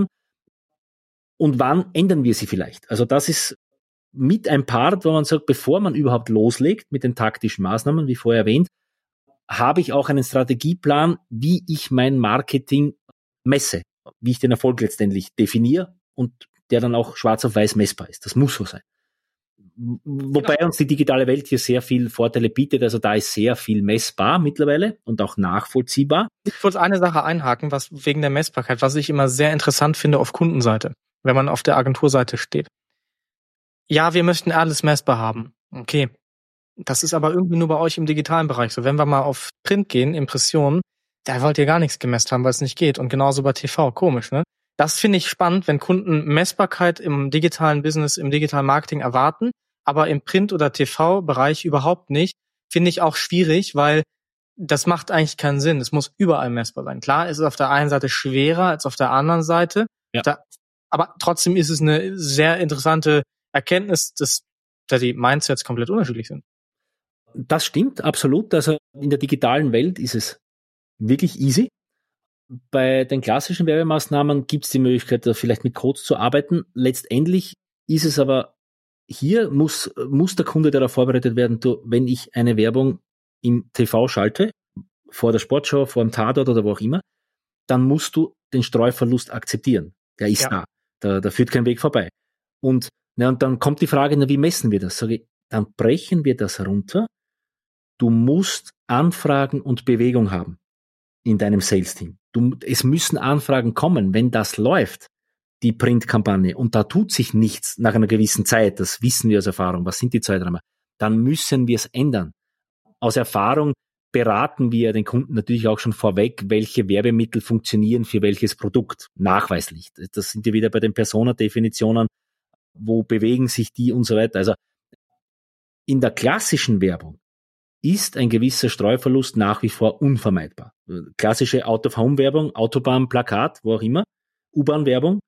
und wann ändern wir sie vielleicht. Also das ist mit ein Part, wo man sagt, bevor man überhaupt loslegt mit den taktischen Maßnahmen, wie vorher erwähnt, habe ich auch einen Strategieplan, wie ich mein Marketing messe, wie ich den Erfolg letztendlich definiere und der dann auch schwarz auf weiß messbar ist. Das muss so sein. Wobei uns die digitale Welt hier sehr viel Vorteile bietet, also da ist sehr viel messbar mittlerweile und auch nachvollziehbar. Ich wollte eine Sache einhaken, was wegen der Messbarkeit, was ich immer sehr interessant finde auf Kundenseite, wenn man auf der Agenturseite steht. Ja, wir möchten alles messbar haben. Okay. Das ist aber irgendwie nur bei euch im digitalen Bereich so. Wenn wir mal auf Print gehen, Impressionen, da wollt ihr gar nichts gemessen haben, weil es nicht geht. Und genauso bei TV. Komisch, ne? Das finde ich spannend, wenn Kunden Messbarkeit im digitalen Business, im digitalen Marketing erwarten, aber im Print- oder TV-Bereich überhaupt nicht. Finde ich auch schwierig, weil das macht eigentlich keinen Sinn. Es muss überall messbar sein. Klar, ist es auf der einen Seite schwerer als auf der anderen Seite. Ja. Aber trotzdem ist es eine sehr interessante Erkenntnis, dass die Mindsets komplett unterschiedlich sind. Das stimmt, absolut. Also in der digitalen Welt ist es wirklich easy. Bei den klassischen Werbemaßnahmen gibt es die Möglichkeit, da vielleicht mit Codes zu arbeiten. Letztendlich ist es aber, hier muss der Kunde darauf vorbereitet werden, wenn ich eine Werbung im TV schalte, vor der Sportschau, vor dem Tatort oder wo auch immer, dann musst du den Streuverlust akzeptieren. Der ist da führt kein Weg vorbei. Und dann kommt die Frage, wie messen wir das? Sage ich, dann brechen wir das runter. Du musst Anfragen und Bewegung haben in deinem Sales-Team. Es müssen Anfragen kommen, wenn das läuft, die Print-Kampagne, und da tut sich nichts nach einer gewissen Zeit, das wissen wir aus Erfahrung, was sind die Zeiträume, dann müssen wir es ändern. Aus Erfahrung beraten wir den Kunden natürlich auch schon vorweg, welche Werbemittel funktionieren für welches Produkt, nachweislich. Das sind wir wieder bei den Persona-Definitionen, wo bewegen sich die und so weiter. Also in der klassischen Werbung ist ein gewisser Streuverlust nach wie vor unvermeidbar. Klassische Out-of-Home-Werbung, Autobahn, Plakat, wo auch immer, U-Bahn-Werbung.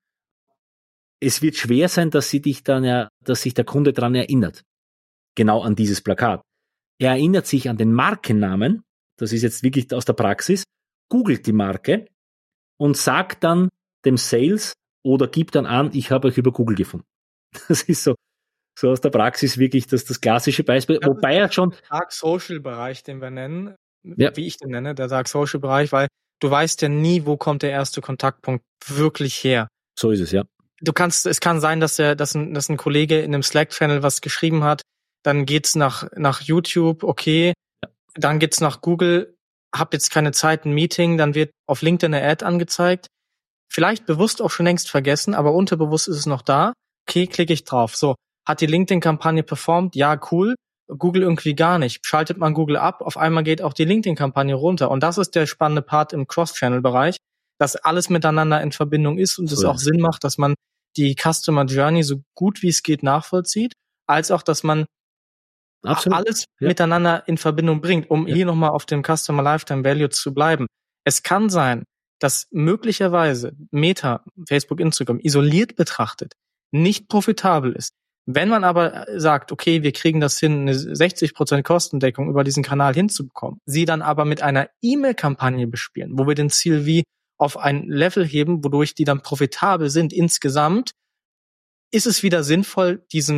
Es wird schwer sein, dass sich der Kunde daran erinnert. Genau an dieses Plakat. Er erinnert sich an den Markennamen, das ist jetzt wirklich aus der Praxis, googelt die Marke und sagt dann dem Sales oder gibt dann an, ich habe euch über Google gefunden. Das ist so aus der Praxis wirklich das klassische Beispiel. Das wobei er schon... Der Dark Social Bereich, den wir nennen, wie ich den nenne, der Dark Social Bereich, weil du weißt ja nie, wo kommt der erste Kontaktpunkt wirklich her. So ist es, ja. Es kann sein, dass ein Kollege in einem Slack-Channel was geschrieben hat, dann geht's nach YouTube, okay, dann geht's nach Google, hab jetzt keine Zeit, ein Meeting, dann wird auf LinkedIn eine Ad angezeigt, vielleicht bewusst auch schon längst vergessen, aber unterbewusst ist es noch da, okay, klicke ich drauf, so, hat die LinkedIn-Kampagne performt, ja, cool, Google irgendwie gar nicht, schaltet man Google ab, auf einmal geht auch die LinkedIn-Kampagne runter und das ist der spannende Part im Cross-Channel-Bereich, dass alles miteinander in Verbindung ist und es auch Sinn macht, dass man die Customer Journey so gut wie es geht nachvollzieht, als auch, dass man alles miteinander in Verbindung bringt, um hier nochmal auf dem Customer Lifetime Value zu bleiben. Es kann sein, dass möglicherweise Meta, Facebook, Instagram isoliert betrachtet nicht profitabel ist. Wenn man aber sagt, okay, wir kriegen das hin, eine 60% Kostendeckung über diesen Kanal hinzubekommen, sie dann aber mit einer E-Mail-Kampagne bespielen, wo wir den CLV auf ein Level heben, wodurch die dann profitabel sind insgesamt, ist es wieder sinnvoll, diese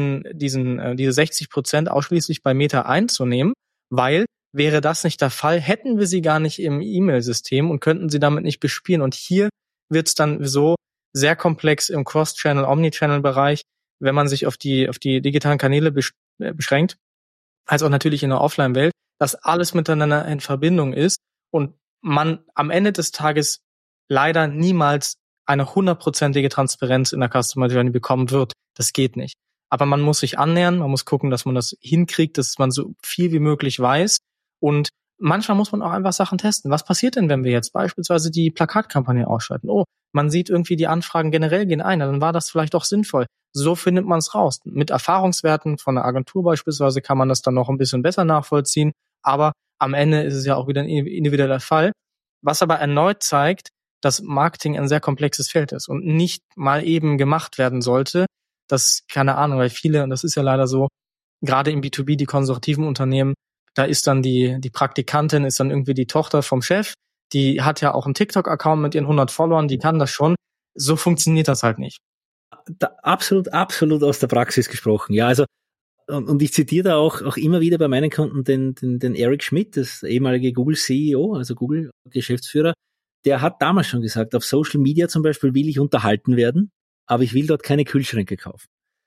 60% ausschließlich bei Meta einzunehmen, weil wäre das nicht der Fall, hätten wir sie gar nicht im E-Mail-System und könnten sie damit nicht bespielen. Und hier wird es dann so sehr komplex im Cross-Channel, Omni-Channel-Bereich, wenn man sich auf die digitalen Kanäle beschränkt, als auch natürlich in der Offline-Welt, dass alles miteinander in Verbindung ist und man am Ende des Tages leider niemals eine 100%ige Transparenz in der Customer Journey bekommen wird. Das geht nicht. Aber man muss sich annähern, man muss gucken, dass man das hinkriegt, dass man so viel wie möglich weiß. Und manchmal muss man auch einfach Sachen testen. Was passiert denn, wenn wir jetzt beispielsweise die Plakatkampagne ausschalten? Oh, man sieht irgendwie, die Anfragen generell gehen ein, dann war das vielleicht auch sinnvoll. So findet man es raus. Mit Erfahrungswerten von einer Agentur beispielsweise kann man das dann noch ein bisschen besser nachvollziehen. Aber am Ende ist es ja auch wieder ein individueller Fall. Was aber erneut zeigt, dass Marketing ein sehr komplexes Feld ist und nicht mal eben gemacht werden sollte. Das, keine Ahnung, weil viele, und das ist ja leider so, gerade im B2B, die konservativen Unternehmen, da ist dann die Praktikantin, ist dann irgendwie die Tochter vom Chef, die hat ja auch einen TikTok-Account mit ihren 100 Followern, die kann das schon. So funktioniert das halt nicht. Absolut aus der Praxis gesprochen. Ja, also, und ich zitiere da auch immer wieder bei meinen Kunden den Eric Schmidt, das ehemalige Google-CEO, also Google-Geschäftsführer. Der hat damals schon gesagt, auf Social Media zum Beispiel will ich unterhalten werden, aber ich will dort keine Kühlschränke kaufen.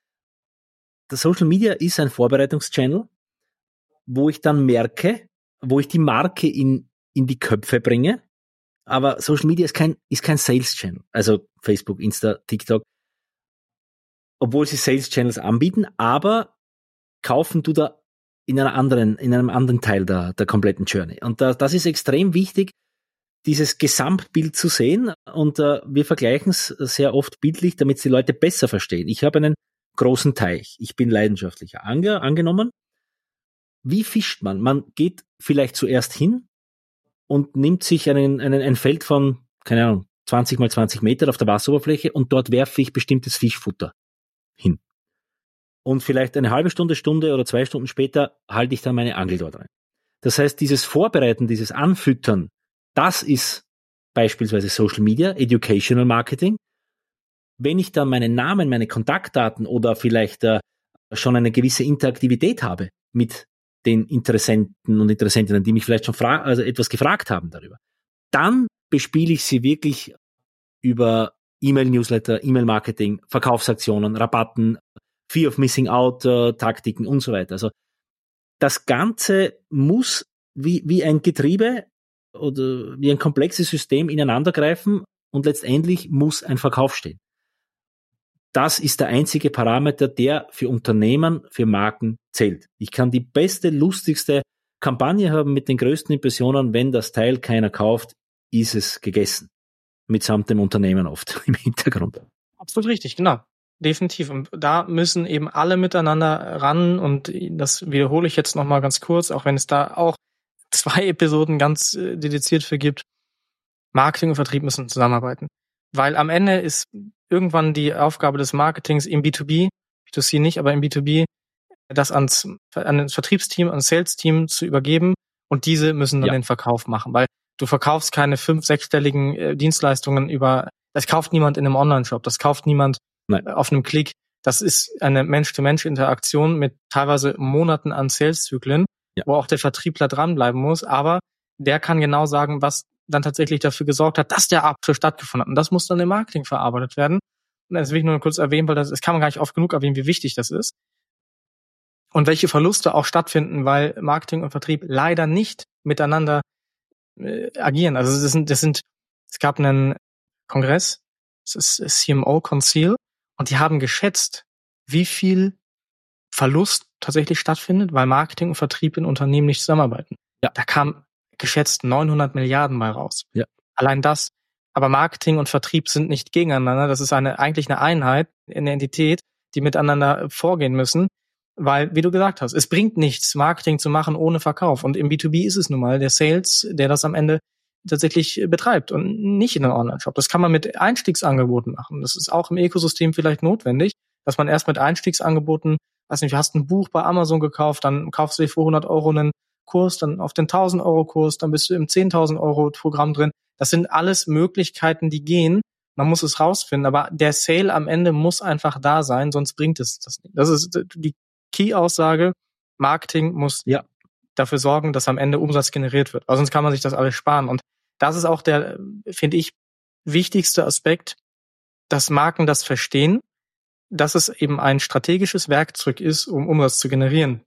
Das Social Media ist ein Vorbereitungschannel, wo ich dann merke, wo ich die Marke in die Köpfe bringe, aber Social Media ist kein Sales Channel, also Facebook, Insta, TikTok, obwohl sie Sales Channels anbieten, aber kaufen du da in einem anderen Teil der kompletten Journey. Und das ist extrem wichtig, dieses Gesamtbild zu sehen, und wir vergleichen es sehr oft bildlich, damit es die Leute besser verstehen. Ich habe einen großen Teich, ich bin leidenschaftlicher Angler, angenommen. Wie fischt man? Man geht vielleicht zuerst hin und nimmt sich ein Feld von, keine Ahnung, 20 mal 20 Meter auf der Wasseroberfläche und dort werfe ich bestimmtes Fischfutter hin. Und vielleicht eine halbe Stunde oder 2 Stunden später halte ich dann meine Angel dort rein. Das heißt, dieses Vorbereiten, dieses Anfüttern, das ist beispielsweise Social Media, Educational Marketing. Wenn ich dann meinen Namen, meine Kontaktdaten oder vielleicht schon eine gewisse Interaktivität habe mit den Interessenten und Interessentinnen, die mich vielleicht schon etwas gefragt haben darüber, dann bespiele ich sie wirklich über E-Mail-Newsletter, E-Mail-Marketing, Verkaufsaktionen, Rabatten, Fear of Missing Out, Taktiken und so weiter. Also das Ganze muss wie ein Getriebe oder wie ein komplexes System ineinandergreifen und letztendlich muss ein Verkauf stehen. das ist der einzige Parameter, der für Unternehmen, für Marken zählt. Ich kann die beste, lustigste Kampagne haben mit den größten Impressionen, wenn das Teil keiner kauft, ist es gegessen. Mitsamt dem Unternehmen oft im Hintergrund. Absolut richtig, genau. Definitiv. Und da müssen eben alle miteinander ran, und das wiederhole ich jetzt nochmal ganz kurz, auch wenn es da auch 2 Episoden ganz dediziert für gibt. Marketing und Vertrieb müssen zusammenarbeiten. Weil am Ende ist irgendwann die Aufgabe des Marketings im B2B, B2C nicht, aber im B2B, das an das Vertriebsteam, an das Sales-Team zu übergeben, und diese müssen dann den Verkauf machen, weil du verkaufst keine 5-, 6-stelligen Dienstleistungen das kauft niemand in einem Online-Shop, das kauft niemand auf einem Klick. Das ist eine Mensch-to-Mensch-Interaktion mit teilweise Monaten an Sales-Zyklen, wo auch der Vertriebler dranbleiben muss, aber der kann genau sagen, was dann tatsächlich dafür gesorgt hat, dass der Abschluss stattgefunden hat. Und das muss dann im Marketing verarbeitet werden. Und das will ich nur kurz erwähnen, weil das kann man gar nicht oft genug erwähnen, wie wichtig das ist. Und welche Verluste auch stattfinden, weil Marketing und Vertrieb leider nicht miteinander agieren. Also es gab einen Kongress, das ist CMO Concil, und die haben geschätzt, wie viel Verlust tatsächlich stattfindet, weil Marketing und Vertrieb in Unternehmen nicht zusammenarbeiten. Ja. Da kam geschätzt 900 Milliarden bei raus. Ja. Allein das. Aber Marketing und Vertrieb sind nicht gegeneinander. Das ist eigentlich eine Einheit, eine Entität, die miteinander vorgehen müssen. Weil, wie du gesagt hast, es bringt nichts, Marketing zu machen ohne Verkauf. Und im B2B ist es nun mal der Sales, der das am Ende tatsächlich betreibt und nicht in einem Online-Shop. Das kann man mit Einstiegsangeboten machen. Das ist auch im Ökosystem vielleicht notwendig, dass man erst mit Einstiegsangeboten, weiß nicht, du hast ein Buch bei Amazon gekauft, dann kaufst du dir für 100 Euro einen Kurs, dann auf den 1.000 Euro Kurs, dann bist du im 10.000 Euro Programm drin. Das sind alles Möglichkeiten, die gehen. Man muss es rausfinden, aber der Sale am Ende muss einfach da sein, sonst bringt es das nicht. Das ist die Key-Aussage. Marketing muss dafür sorgen, dass am Ende Umsatz generiert wird, weil sonst kann man sich das alles sparen. Und das ist auch der, finde ich, wichtigste Aspekt, dass Marken das verstehen, dass es eben ein strategisches Werkzeug ist, um Umsatz zu generieren.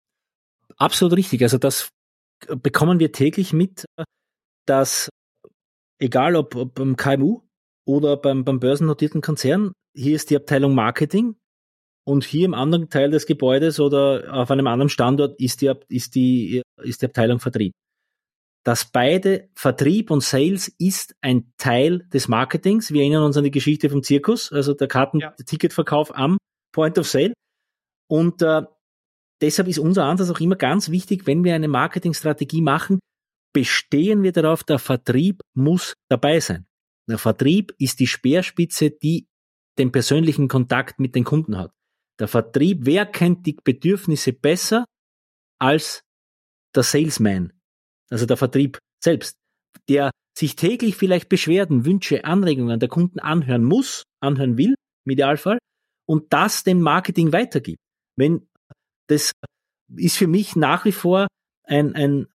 Absolut richtig. Also das bekommen wir täglich mit, dass egal ob beim KMU oder beim börsennotierten Konzern, hier ist die Abteilung Marketing und hier im anderen Teil des Gebäudes oder auf einem anderen Standort ist die Abteilung Vertrieb. Dass beide Vertrieb und Sales ist ein Teil des Marketings. Wir erinnern uns an die Geschichte vom Zirkus, also der Ticketverkauf am Point of Sale. Und deshalb ist unser Ansatz auch immer ganz wichtig, wenn wir eine Marketingstrategie machen, bestehen wir darauf, der Vertrieb muss dabei sein. Der Vertrieb ist die Speerspitze, die den persönlichen Kontakt mit den Kunden hat. Der Vertrieb, wer kennt die Bedürfnisse besser als der Salesman, also der Vertrieb selbst, der sich täglich vielleicht Beschwerden, Wünsche, Anregungen der Kunden anhören will, im Idealfall, und das dem Marketing weitergibt. Das ist für mich nach wie vor ein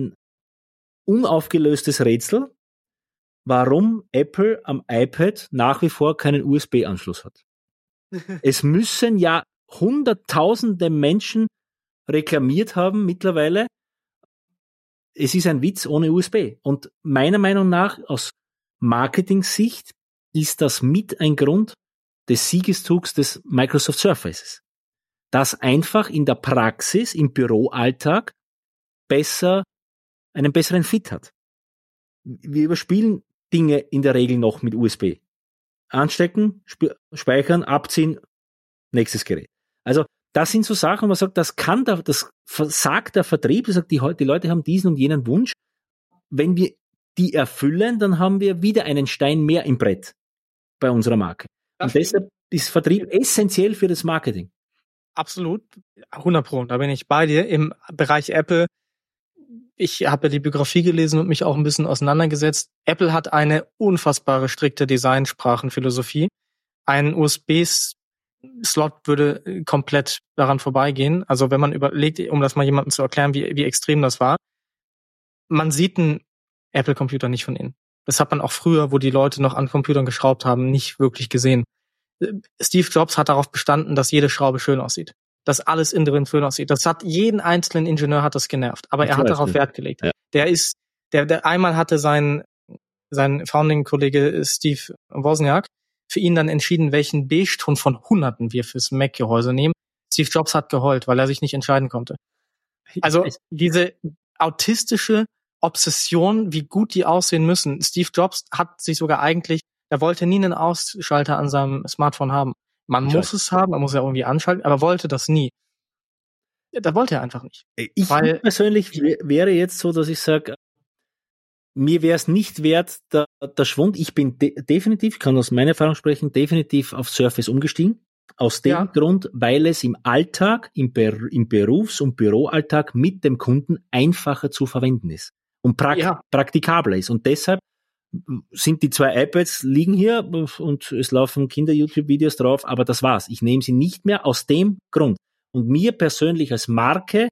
unaufgelöstes Rätsel, warum Apple am iPad nach wie vor keinen USB-Anschluss hat. Es müssen ja hunderttausende Menschen reklamiert haben mittlerweile. Es ist ein Witz ohne USB. Und meiner Meinung nach, aus Marketing-Sicht, ist das mit ein Grund des Siegeszugs des Microsoft Surfaces. Das einfach in der Praxis, im Büroalltag einen besseren Fit hat. Wir überspielen Dinge in der Regel noch mit USB. Anstecken, speichern, abziehen, nächstes Gerät. Also das sind so Sachen, wo man sagt, das sagt der Vertrieb, das sagt, die Leute haben diesen und jenen Wunsch. Wenn wir die erfüllen, dann haben wir wieder einen Stein mehr im Brett bei unserer Marke. Und deshalb ist Vertrieb essentiell für das Marketing. Absolut, 100%, da bin ich bei dir. Im Bereich Apple, ich habe ja die Biografie gelesen und mich auch ein bisschen auseinandergesetzt. Apple hat eine unfassbare strikte Designsprachenphilosophie. Ein USB-Slot würde komplett daran vorbeigehen. Also wenn man überlegt, um das mal jemandem zu erklären, wie extrem das war, man sieht einen Apple-Computer nicht von innen. Das hat man auch früher, wo die Leute noch an Computern geschraubt haben, nicht wirklich gesehen. Steve Jobs hat darauf bestanden, dass jede Schraube schön aussieht. Dass alles innen drin schön aussieht. Das hat jeden einzelnen Ingenieur hat das genervt. Aber er hat darauf Wert gelegt. Ja. Der einmal hatte sein Founding-Kollege Steve Wozniak für ihn dann entschieden, welchen Beige-Ton von Hunderten wir fürs Mac-Gehäuse nehmen. Steve Jobs hat geheult, weil er sich nicht entscheiden konnte. Also diese autistische Obsession, wie gut die aussehen müssen. Steve Jobs hat sich sogar eigentlich, er wollte nie einen Ausschalter an seinem Smartphone haben. Man muss es haben, man muss ja irgendwie anschalten, aber wollte das nie. Da wollte er einfach nicht. Ich persönlich wäre jetzt so, dass ich sage, mir wäre es nicht wert, der Schwund. Ich bin definitiv, kann aus meiner Erfahrung sprechen, definitiv auf Surface umgestiegen. Aus dem Grund, weil es im Alltag, im Berufs- und Büroalltag mit dem Kunden einfacher zu verwenden ist und praktikabler ist. Und deshalb sind die 2 iPads liegen hier und es laufen Kinder-YouTube-Videos drauf, aber das war's. Ich nehme sie nicht mehr aus dem Grund. Und mir persönlich als Marke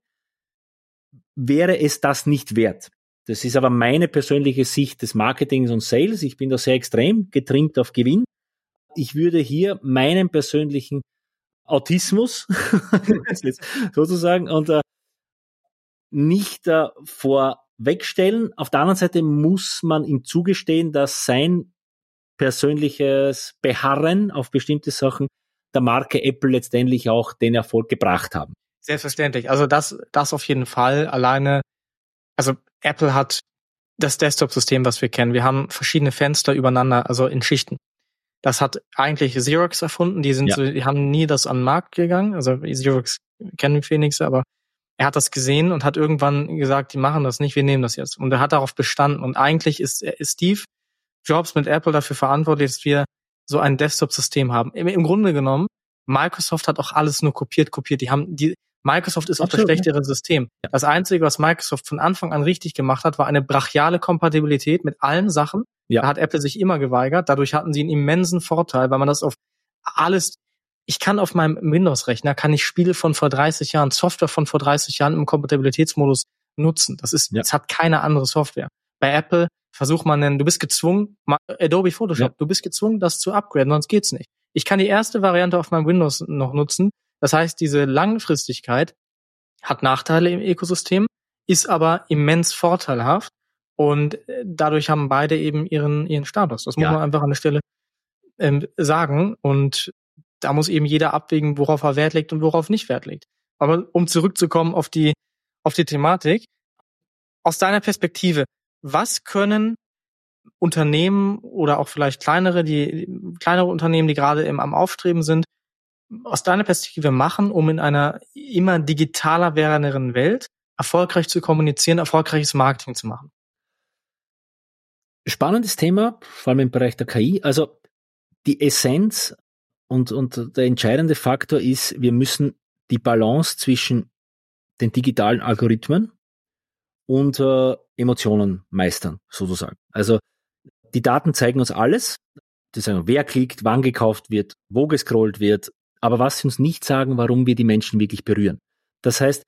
wäre es das nicht wert. Das ist aber meine persönliche Sicht des Marketings und Sales. Ich bin da sehr extrem getrimmt auf Gewinn. Ich würde hier meinen persönlichen Autismus sozusagen und nicht vorwegstellen. Auf der anderen Seite muss man ihm zugestehen, dass sein persönliches Beharren auf bestimmte Sachen der Marke Apple letztendlich auch den Erfolg gebracht haben. Selbstverständlich. Also das auf jeden Fall. Alleine, also Apple hat das Desktop-System, was wir kennen. Wir haben verschiedene Fenster übereinander, also in Schichten. Das hat eigentlich Xerox erfunden. Die haben nie das an den Markt gegangen. Also Xerox kennen wir wenigstens, aber er hat das gesehen und hat irgendwann gesagt, die machen das nicht, wir nehmen das jetzt. Und er hat darauf bestanden. Und eigentlich ist Steve Jobs mit Apple dafür verantwortlich, dass wir so ein Desktop-System haben. Im Grunde genommen, Microsoft hat auch alles nur kopiert. Microsoft ist auch das schlechtere System. Ja. Das Einzige, was Microsoft von Anfang an richtig gemacht hat, war eine brachiale Kompatibilität mit allen Sachen. Ja. Da hat Apple sich immer geweigert. Dadurch hatten sie einen immensen Vorteil, weil man das auf alles, ich kann auf meinem Windows-Rechner, kann ich Spiele von vor 30 Jahren, Software von vor 30 Jahren im Kompatibilitätsmodus nutzen. Das hat keine andere Software. Bei Apple versucht man du bist gezwungen, Adobe Photoshop, du bist gezwungen, das zu upgraden, sonst geht's nicht. Ich kann die erste Variante auf meinem Windows noch nutzen. Das heißt, diese Langfristigkeit hat Nachteile im Ökosystem, ist aber immens vorteilhaft und dadurch haben beide eben ihren Status. Das muss man einfach an der Stelle sagen und da muss eben jeder abwägen, worauf er Wert legt und worauf nicht Wert legt. Aber um zurückzukommen auf die Thematik, aus deiner Perspektive, was können Unternehmen oder auch vielleicht kleinere Unternehmen, die gerade am Aufstreben sind, aus deiner Perspektive machen, um in einer immer digitaler werdenden Welt erfolgreich zu kommunizieren, erfolgreiches Marketing zu machen? Spannendes Thema, vor allem im Bereich der KI. Also die Essenz und der entscheidende Faktor ist, wir müssen die Balance zwischen den digitalen Algorithmen und Emotionen meistern, sozusagen. Also die Daten zeigen uns alles. Die sagen, wer klickt, wann gekauft wird, wo gescrollt wird, aber was sie uns nicht sagen, warum wir die Menschen wirklich berühren. Das heißt,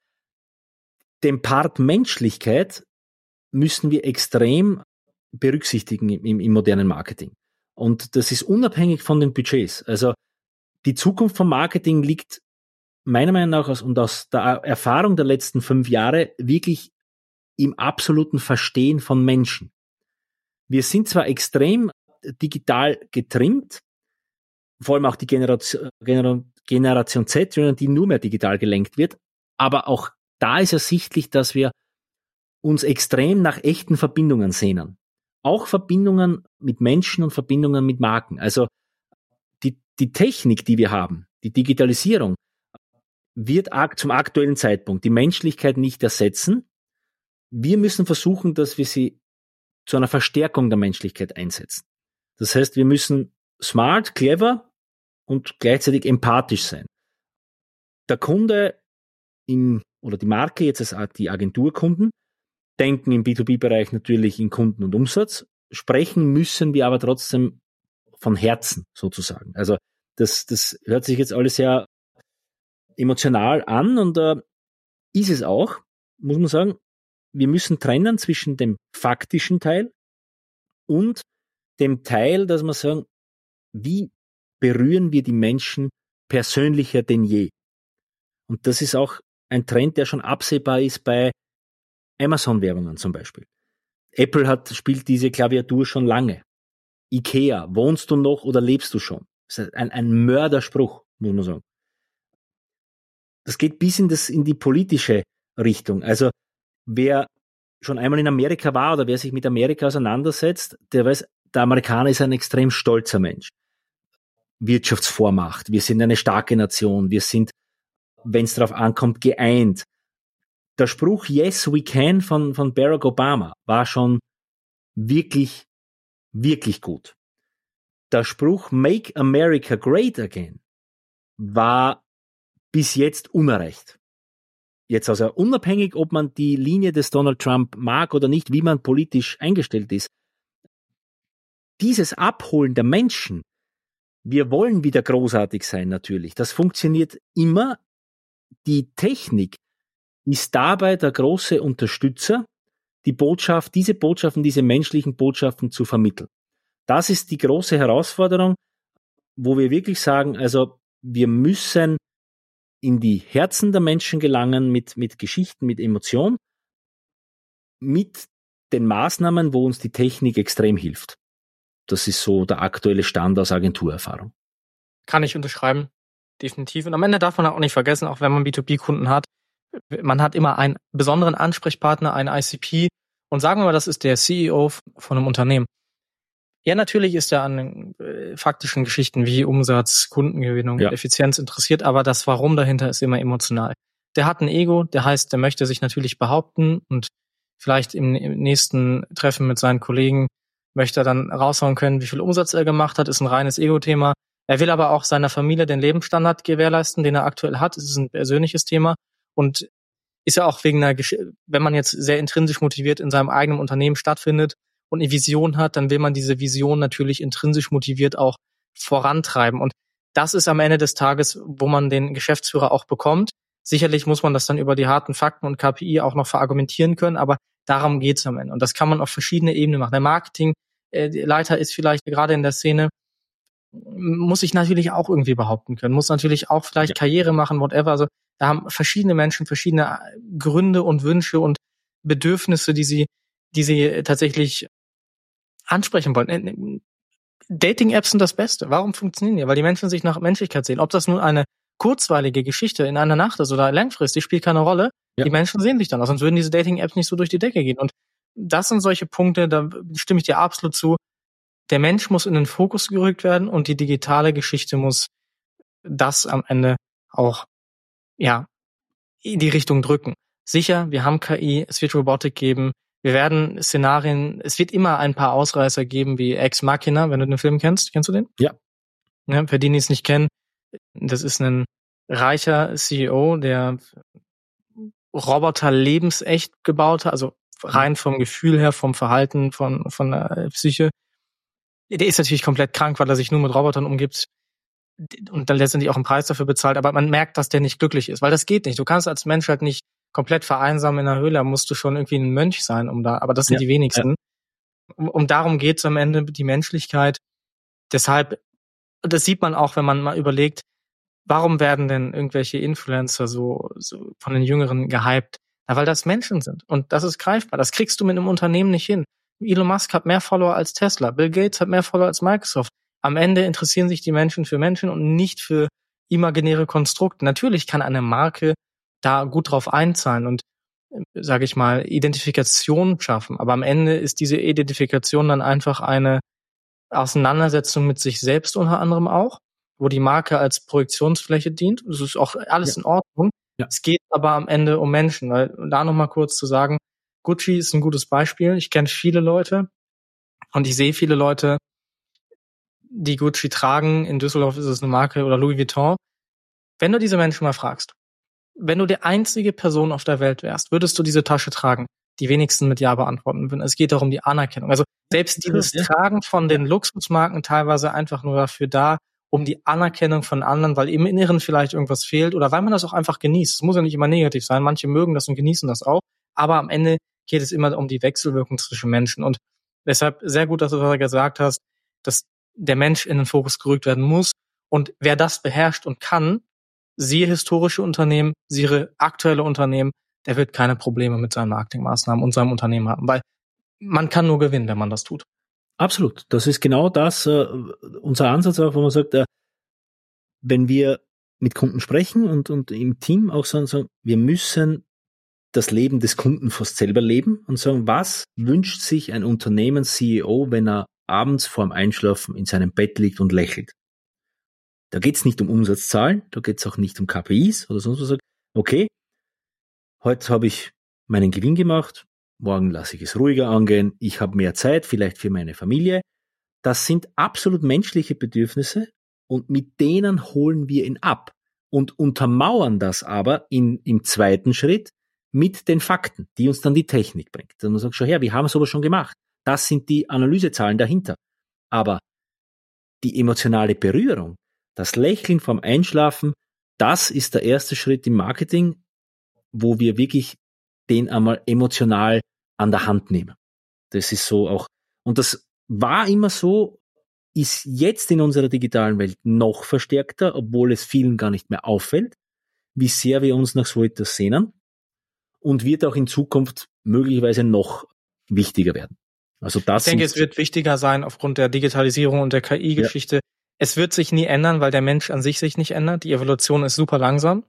den Part Menschlichkeit müssen wir extrem berücksichtigen im modernen Marketing. Und das ist unabhängig von den Budgets. Also die Zukunft vom Marketing liegt meiner Meinung nach aus der Erfahrung der letzten 5 Jahre wirklich im absoluten Verstehen von Menschen. Wir sind zwar extrem digital getrimmt, vor allem auch die Generation Z, die nur mehr digital gelenkt wird, aber auch da ist ersichtlich, dass wir uns extrem nach echten Verbindungen sehnen. Auch Verbindungen mit Menschen und Verbindungen mit Marken. Also die Technik, die wir haben, die Digitalisierung, wird zum aktuellen Zeitpunkt die Menschlichkeit nicht ersetzen. Wir müssen versuchen, dass wir sie zu einer Verstärkung der Menschlichkeit einsetzen. Das heißt, wir müssen smart, clever und gleichzeitig empathisch sein. Der Kunde oder die Marke, jetzt als die Agenturkunden, denken im B2B-Bereich natürlich in Kunden und Umsatz. Sprechen müssen wir aber trotzdem von Herzen sozusagen. Also das hört sich jetzt alles sehr emotional an und ist es auch, muss man sagen. Wir müssen trennen zwischen dem faktischen Teil und dem Teil, dass wir sagen, wie berühren wir die Menschen persönlicher denn je? Und das ist auch ein Trend, der schon absehbar ist bei Amazon-Werbungen zum Beispiel. Apple spielt diese Klaviatur schon lange. Ikea, wohnst du noch oder lebst du schon? Das ist ein Mörderspruch, muss man sagen. Das geht bis in die politische Richtung. Also wer schon einmal in Amerika war oder wer sich mit Amerika auseinandersetzt, der weiß, der Amerikaner ist ein extrem stolzer Mensch. Wirtschaftsvormacht. Wir sind eine starke Nation. Wir sind, wenn es darauf ankommt, geeint. Der Spruch Yes, we can von Barack Obama war schon wirklich, wirklich gut. Der Spruch Make America Great Again war bis jetzt unerreicht. Jetzt also unabhängig, ob man die Linie des Donald Trump mag oder nicht, wie man politisch eingestellt ist. Dieses Abholen der Menschen, wir wollen wieder großartig sein natürlich, das funktioniert immer. Die Technik ist dabei der große Unterstützer, diese Botschaften, diese menschlichen Botschaften zu vermitteln. Das ist die große Herausforderung, wo wir wirklich sagen, also wir müssen in die Herzen der Menschen gelangen mit Geschichten, mit Emotion, mit den Maßnahmen, wo uns die Technik extrem hilft. Das ist so der aktuelle Stand aus Agenturerfahrung. Kann ich unterschreiben, definitiv. Und am Ende darf man auch nicht vergessen, auch wenn man B2B-Kunden hat, man hat immer einen besonderen Ansprechpartner, einen ICP. Und sagen wir mal, das ist der CEO von einem Unternehmen. Ja, natürlich ist er an faktischen Geschichten wie Umsatz, Kundengewinnung, Effizienz interessiert, aber das Warum dahinter ist immer emotional. Der hat ein Ego, der heißt, der möchte sich natürlich behaupten und vielleicht im nächsten Treffen mit seinen Kollegen möchte er dann raushauen können, wie viel Umsatz er gemacht hat, ist ein reines Ego-Thema. Er will aber auch seiner Familie den Lebensstandard gewährleisten, den er aktuell hat. Es ist ein persönliches Thema und ist ja auch wegen wenn man jetzt sehr intrinsisch motiviert in seinem eigenen Unternehmen stattfindet und eine Vision hat, dann will man diese Vision natürlich intrinsisch motiviert auch vorantreiben. Und das ist am Ende des Tages, wo man den Geschäftsführer auch bekommt. Sicherlich muss man das dann über die harten Fakten und KPI auch noch verargumentieren können, aber darum geht's am Ende. Und das kann man auf verschiedene Ebenen machen. Der Marketingleiter ist vielleicht gerade in der Szene, muss sich natürlich auch irgendwie behaupten können, muss natürlich auch vielleicht Karriere machen, whatever. Also da haben verschiedene Menschen verschiedene Gründe und Wünsche und Bedürfnisse, die sie tatsächlich ansprechen wollen. Dating-Apps sind das Beste. Warum funktionieren die? Weil die Menschen sich nach Menschlichkeit sehen. Ob das nun eine kurzweilige Geschichte in einer Nacht ist oder langfristig, spielt keine Rolle. Ja. Die Menschen sehen sich dann aus, sonst würden diese Dating-Apps nicht so durch die Decke gehen. Und das sind solche Punkte, da stimme ich dir absolut zu. Der Mensch muss in den Fokus gerückt werden und die digitale Geschichte muss das am Ende auch, in die Richtung drücken. Sicher, wir haben KI, es wird Robotik geben, wir werden Szenarien, es wird immer ein paar Ausreißer geben wie Ex Machina, wenn du den Film kennst. Kennst du den? Ja. Ja, für die, die es nicht kennen, das ist ein reicher CEO, der Roboter lebensecht gebaut hat, also rein vom Gefühl her, vom Verhalten, von der Psyche. Der ist natürlich komplett krank, weil er sich nur mit Robotern umgibt und dann letztendlich auch einen Preis dafür bezahlt, aber man merkt, dass der nicht glücklich ist, weil das geht nicht. Du kannst als Mensch halt nicht komplett vereinsamen in einer Höhle, da musst du schon irgendwie ein Mönch sein, aber das sind die wenigsten. Um darum geht's am Ende, die Menschlichkeit. Deshalb, das sieht man auch, wenn man mal überlegt, warum werden denn irgendwelche Influencer so von den Jüngeren gehypt? Na, weil das Menschen sind. Und das ist greifbar. Das kriegst du mit einem Unternehmen nicht hin. Elon Musk hat mehr Follower als Tesla. Bill Gates hat mehr Follower als Microsoft. Am Ende interessieren sich die Menschen für Menschen und nicht für imaginäre Konstrukte. Natürlich kann eine Marke da gut drauf einzahlen und, sage ich mal, Identifikation schaffen. Aber am Ende ist diese Identifikation dann einfach eine Auseinandersetzung mit sich selbst unter anderem auch, wo die Marke als Projektionsfläche dient. Das ist auch alles in Ordnung. Ja. Es geht aber am Ende um Menschen. Weil, da nochmal kurz zu sagen, Gucci ist ein gutes Beispiel. Ich kenne viele Leute und ich sehe viele Leute, die Gucci tragen. In Düsseldorf ist es eine Marke oder Louis Vuitton. Wenn du diese Menschen mal fragst, wenn du die einzige Person auf der Welt wärst, würdest du diese Tasche tragen? Die wenigsten mit Ja beantworten würden. Es geht darum die Anerkennung. Also selbst dieses Tragen von den Luxusmarken teilweise einfach nur dafür da, um die Anerkennung von anderen, weil im Inneren vielleicht irgendwas fehlt oder weil man das auch einfach genießt. Es muss ja nicht immer negativ sein. Manche mögen das und genießen das auch. Aber am Ende geht es immer um die Wechselwirkung zwischen Menschen. Und deshalb sehr gut, dass du das gesagt hast, dass der Mensch in den Fokus gerückt werden muss. Und wer das beherrscht und kann, siehe historische Unternehmen, siehe aktuelle Unternehmen, der wird keine Probleme mit seinen Marketingmaßnahmen und seinem Unternehmen haben, weil man kann nur gewinnen, wenn man das tut. Absolut. Das ist genau das, unser Ansatz auch, wo man sagt, wenn wir mit Kunden sprechen und im Team auch sagen, wir müssen das Leben des Kunden fast selber leben und sagen, was wünscht sich ein Unternehmens-CEO, wenn er abends vorm Einschlafen in seinem Bett liegt und lächelt? Da geht's nicht um Umsatzzahlen, da geht's auch nicht um KPIs oder sonst was. Okay, heute habe ich meinen Gewinn gemacht, morgen lasse ich es ruhiger angehen, ich habe mehr Zeit, vielleicht für meine Familie. Das sind absolut menschliche Bedürfnisse und mit denen holen wir ihn ab und untermauern das aber im zweiten Schritt mit den Fakten, die uns dann die Technik bringt. Dann man sagt, schau her, wir haben es aber schon gemacht. Das sind die Analysezahlen dahinter. Aber die emotionale Berührung, das Lächeln vom Einschlafen, das ist der erste Schritt im Marketing, wo wir wirklich den einmal emotional an der Hand nehmen. Das ist so auch, und das war immer so, ist jetzt in unserer digitalen Welt noch verstärkter, obwohl es vielen gar nicht mehr auffällt, wie sehr wir uns nach so etwas sehnen, und wird auch in Zukunft möglicherweise noch wichtiger werden. Also das. Ich denke, es wird wichtiger sein aufgrund der Digitalisierung und der KI-Geschichte. Ja. Es wird sich nie ändern, weil der Mensch an sich nicht ändert. Die Evolution ist super langsam.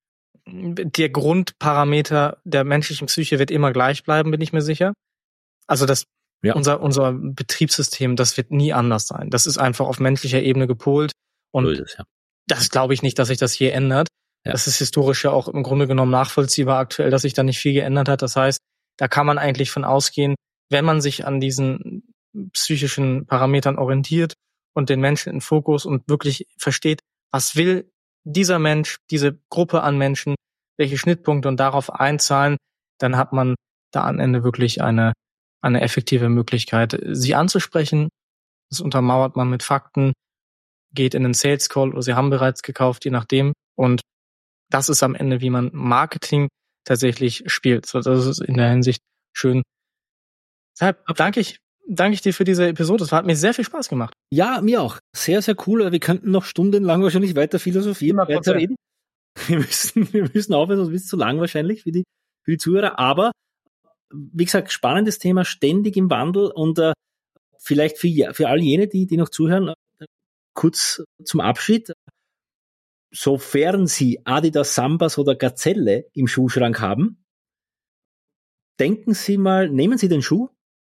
Der Grundparameter der menschlichen Psyche wird immer gleich bleiben, bin ich mir sicher. Also unser Betriebssystem, das wird nie anders sein. Das ist einfach auf menschlicher Ebene gepolt. Und so ist es, ja. Das glaube ich nicht, dass sich das je ändert. Ja. Das ist historisch ja auch im Grunde genommen nachvollziehbar aktuell, dass sich da nicht viel geändert hat. Das heißt, da kann man eigentlich von ausgehen, wenn man sich an diesen psychischen Parametern orientiert und den Menschen in Fokus und wirklich versteht, was will dieser Mensch, diese Gruppe an Menschen, welche Schnittpunkte und darauf einzahlen, dann hat man da am Ende wirklich eine effektive Möglichkeit, sie anzusprechen. Das untermauert man mit Fakten, geht in den Sales Call oder sie haben bereits gekauft, je nachdem. Und das ist am Ende, wie man Marketing tatsächlich spielt. So, das ist in der Hinsicht schön. Deshalb danke ich dir für diese Episode. Es hat mir sehr viel Spaß gemacht. Ja, mir auch. Sehr, sehr cool. Wir könnten noch stundenlang wahrscheinlich weiter philosophieren, weiter reden. Wir müssen aufhören, sonst wird es zu lang wahrscheinlich für die Zuhörer. Aber wie gesagt, spannendes Thema, ständig im Wandel, und vielleicht für all jene, die noch zuhören, kurz zum Abschied. Sofern Sie Adidas, Sambas oder Gazelle im Schuhschrank haben, denken Sie mal, nehmen Sie den Schuh,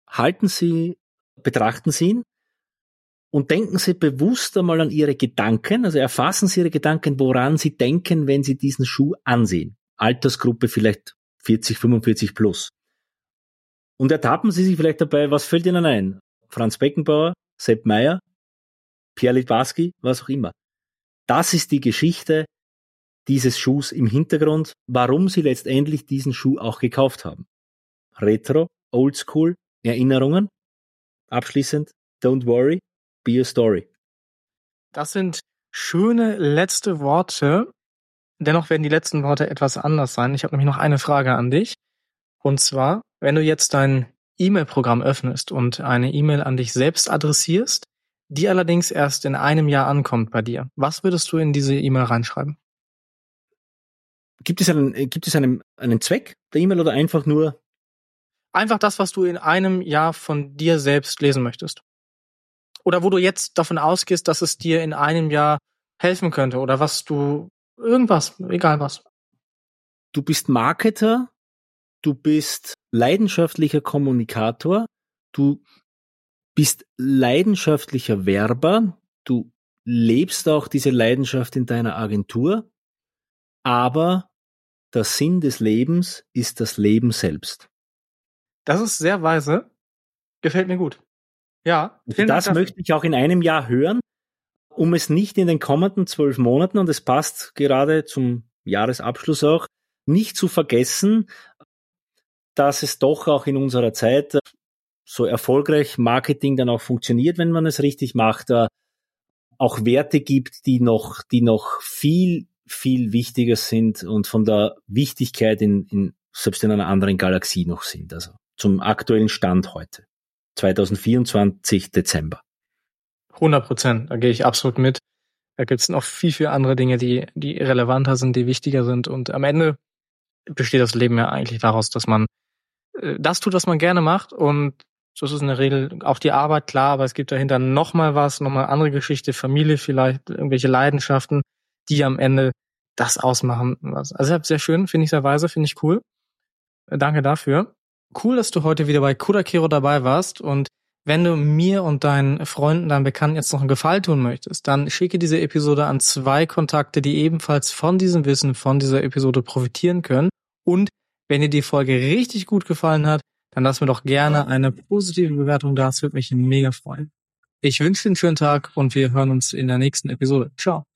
betrachten Sie ihn und denken Sie bewusst einmal an Ihre Gedanken, also erfassen Sie Ihre Gedanken, woran Sie denken, wenn Sie diesen Schuh ansehen. Altersgruppe vielleicht 40, 45 plus. Und ertappen Sie sich vielleicht dabei, was fällt Ihnen ein? Franz Beckenbauer, Sepp Maier, Pierre Littbarski, was auch immer. Das ist die Geschichte dieses Schuhs im Hintergrund, warum Sie letztendlich diesen Schuh auch gekauft haben. Retro, Oldschool, Erinnerungen. Abschließend, don't worry, be a story. Das sind schöne letzte Worte. Dennoch werden die letzten Worte etwas anders sein. Ich habe nämlich noch eine Frage an dich. Und zwar, wenn du jetzt dein E-Mail-Programm öffnest und eine E-Mail an dich selbst adressierst, die allerdings erst in einem Jahr ankommt bei dir, was würdest du in diese E-Mail reinschreiben? Gibt es einen Zweck der E-Mail oder einfach nur? Einfach das, was du in einem Jahr von dir selbst lesen möchtest. Oder wo du jetzt davon ausgehst, dass es dir in einem Jahr helfen könnte oder irgendwas, egal was. Du bist Marketer, du bist leidenschaftlicher Kommunikator, du bist leidenschaftlicher Werber, du lebst auch diese Leidenschaft in deiner Agentur, aber der Sinn des Lebens ist das Leben selbst. Das ist sehr weise. Gefällt mir gut. Ja. Das möchte ich auch in einem Jahr hören, um es nicht in den kommenden 12 Monaten, und es passt gerade zum Jahresabschluss auch, nicht zu vergessen, dass es doch auch in unserer Zeit so erfolgreich Marketing dann auch funktioniert, wenn man es richtig macht, auch Werte gibt, die noch viel, viel wichtiger sind und von der Wichtigkeit selbst in einer anderen Galaxie noch sind. Also zum aktuellen Stand heute, 2024 Dezember. 100%, da gehe ich absolut mit. Da gibt es noch viel, viel andere Dinge, die relevanter sind, die wichtiger sind. Und am Ende besteht das Leben ja eigentlich daraus, dass man das tut, was man gerne macht und Das ist in der Regel auch die Arbeit, klar, aber es gibt dahinter nochmal andere Geschichte, Familie vielleicht, irgendwelche Leidenschaften, die am Ende das ausmachen. Also sehr schön, finde ich sehr weise, finde ich cool. Danke dafür. Cool, dass du heute wieder bei Kudakero dabei warst, und wenn du mir und deinen Freunden, deinen Bekannten jetzt noch einen Gefallen tun möchtest, dann schicke diese Episode an 2 Kontakte, die ebenfalls von diesem Wissen, von dieser Episode profitieren können. Und wenn dir die Folge richtig gut gefallen hat, dann lass mir doch gerne eine positive Bewertung da. Das würde mich mega freuen. Ich wünsche dir einen schönen Tag und wir hören uns in der nächsten Episode. Ciao.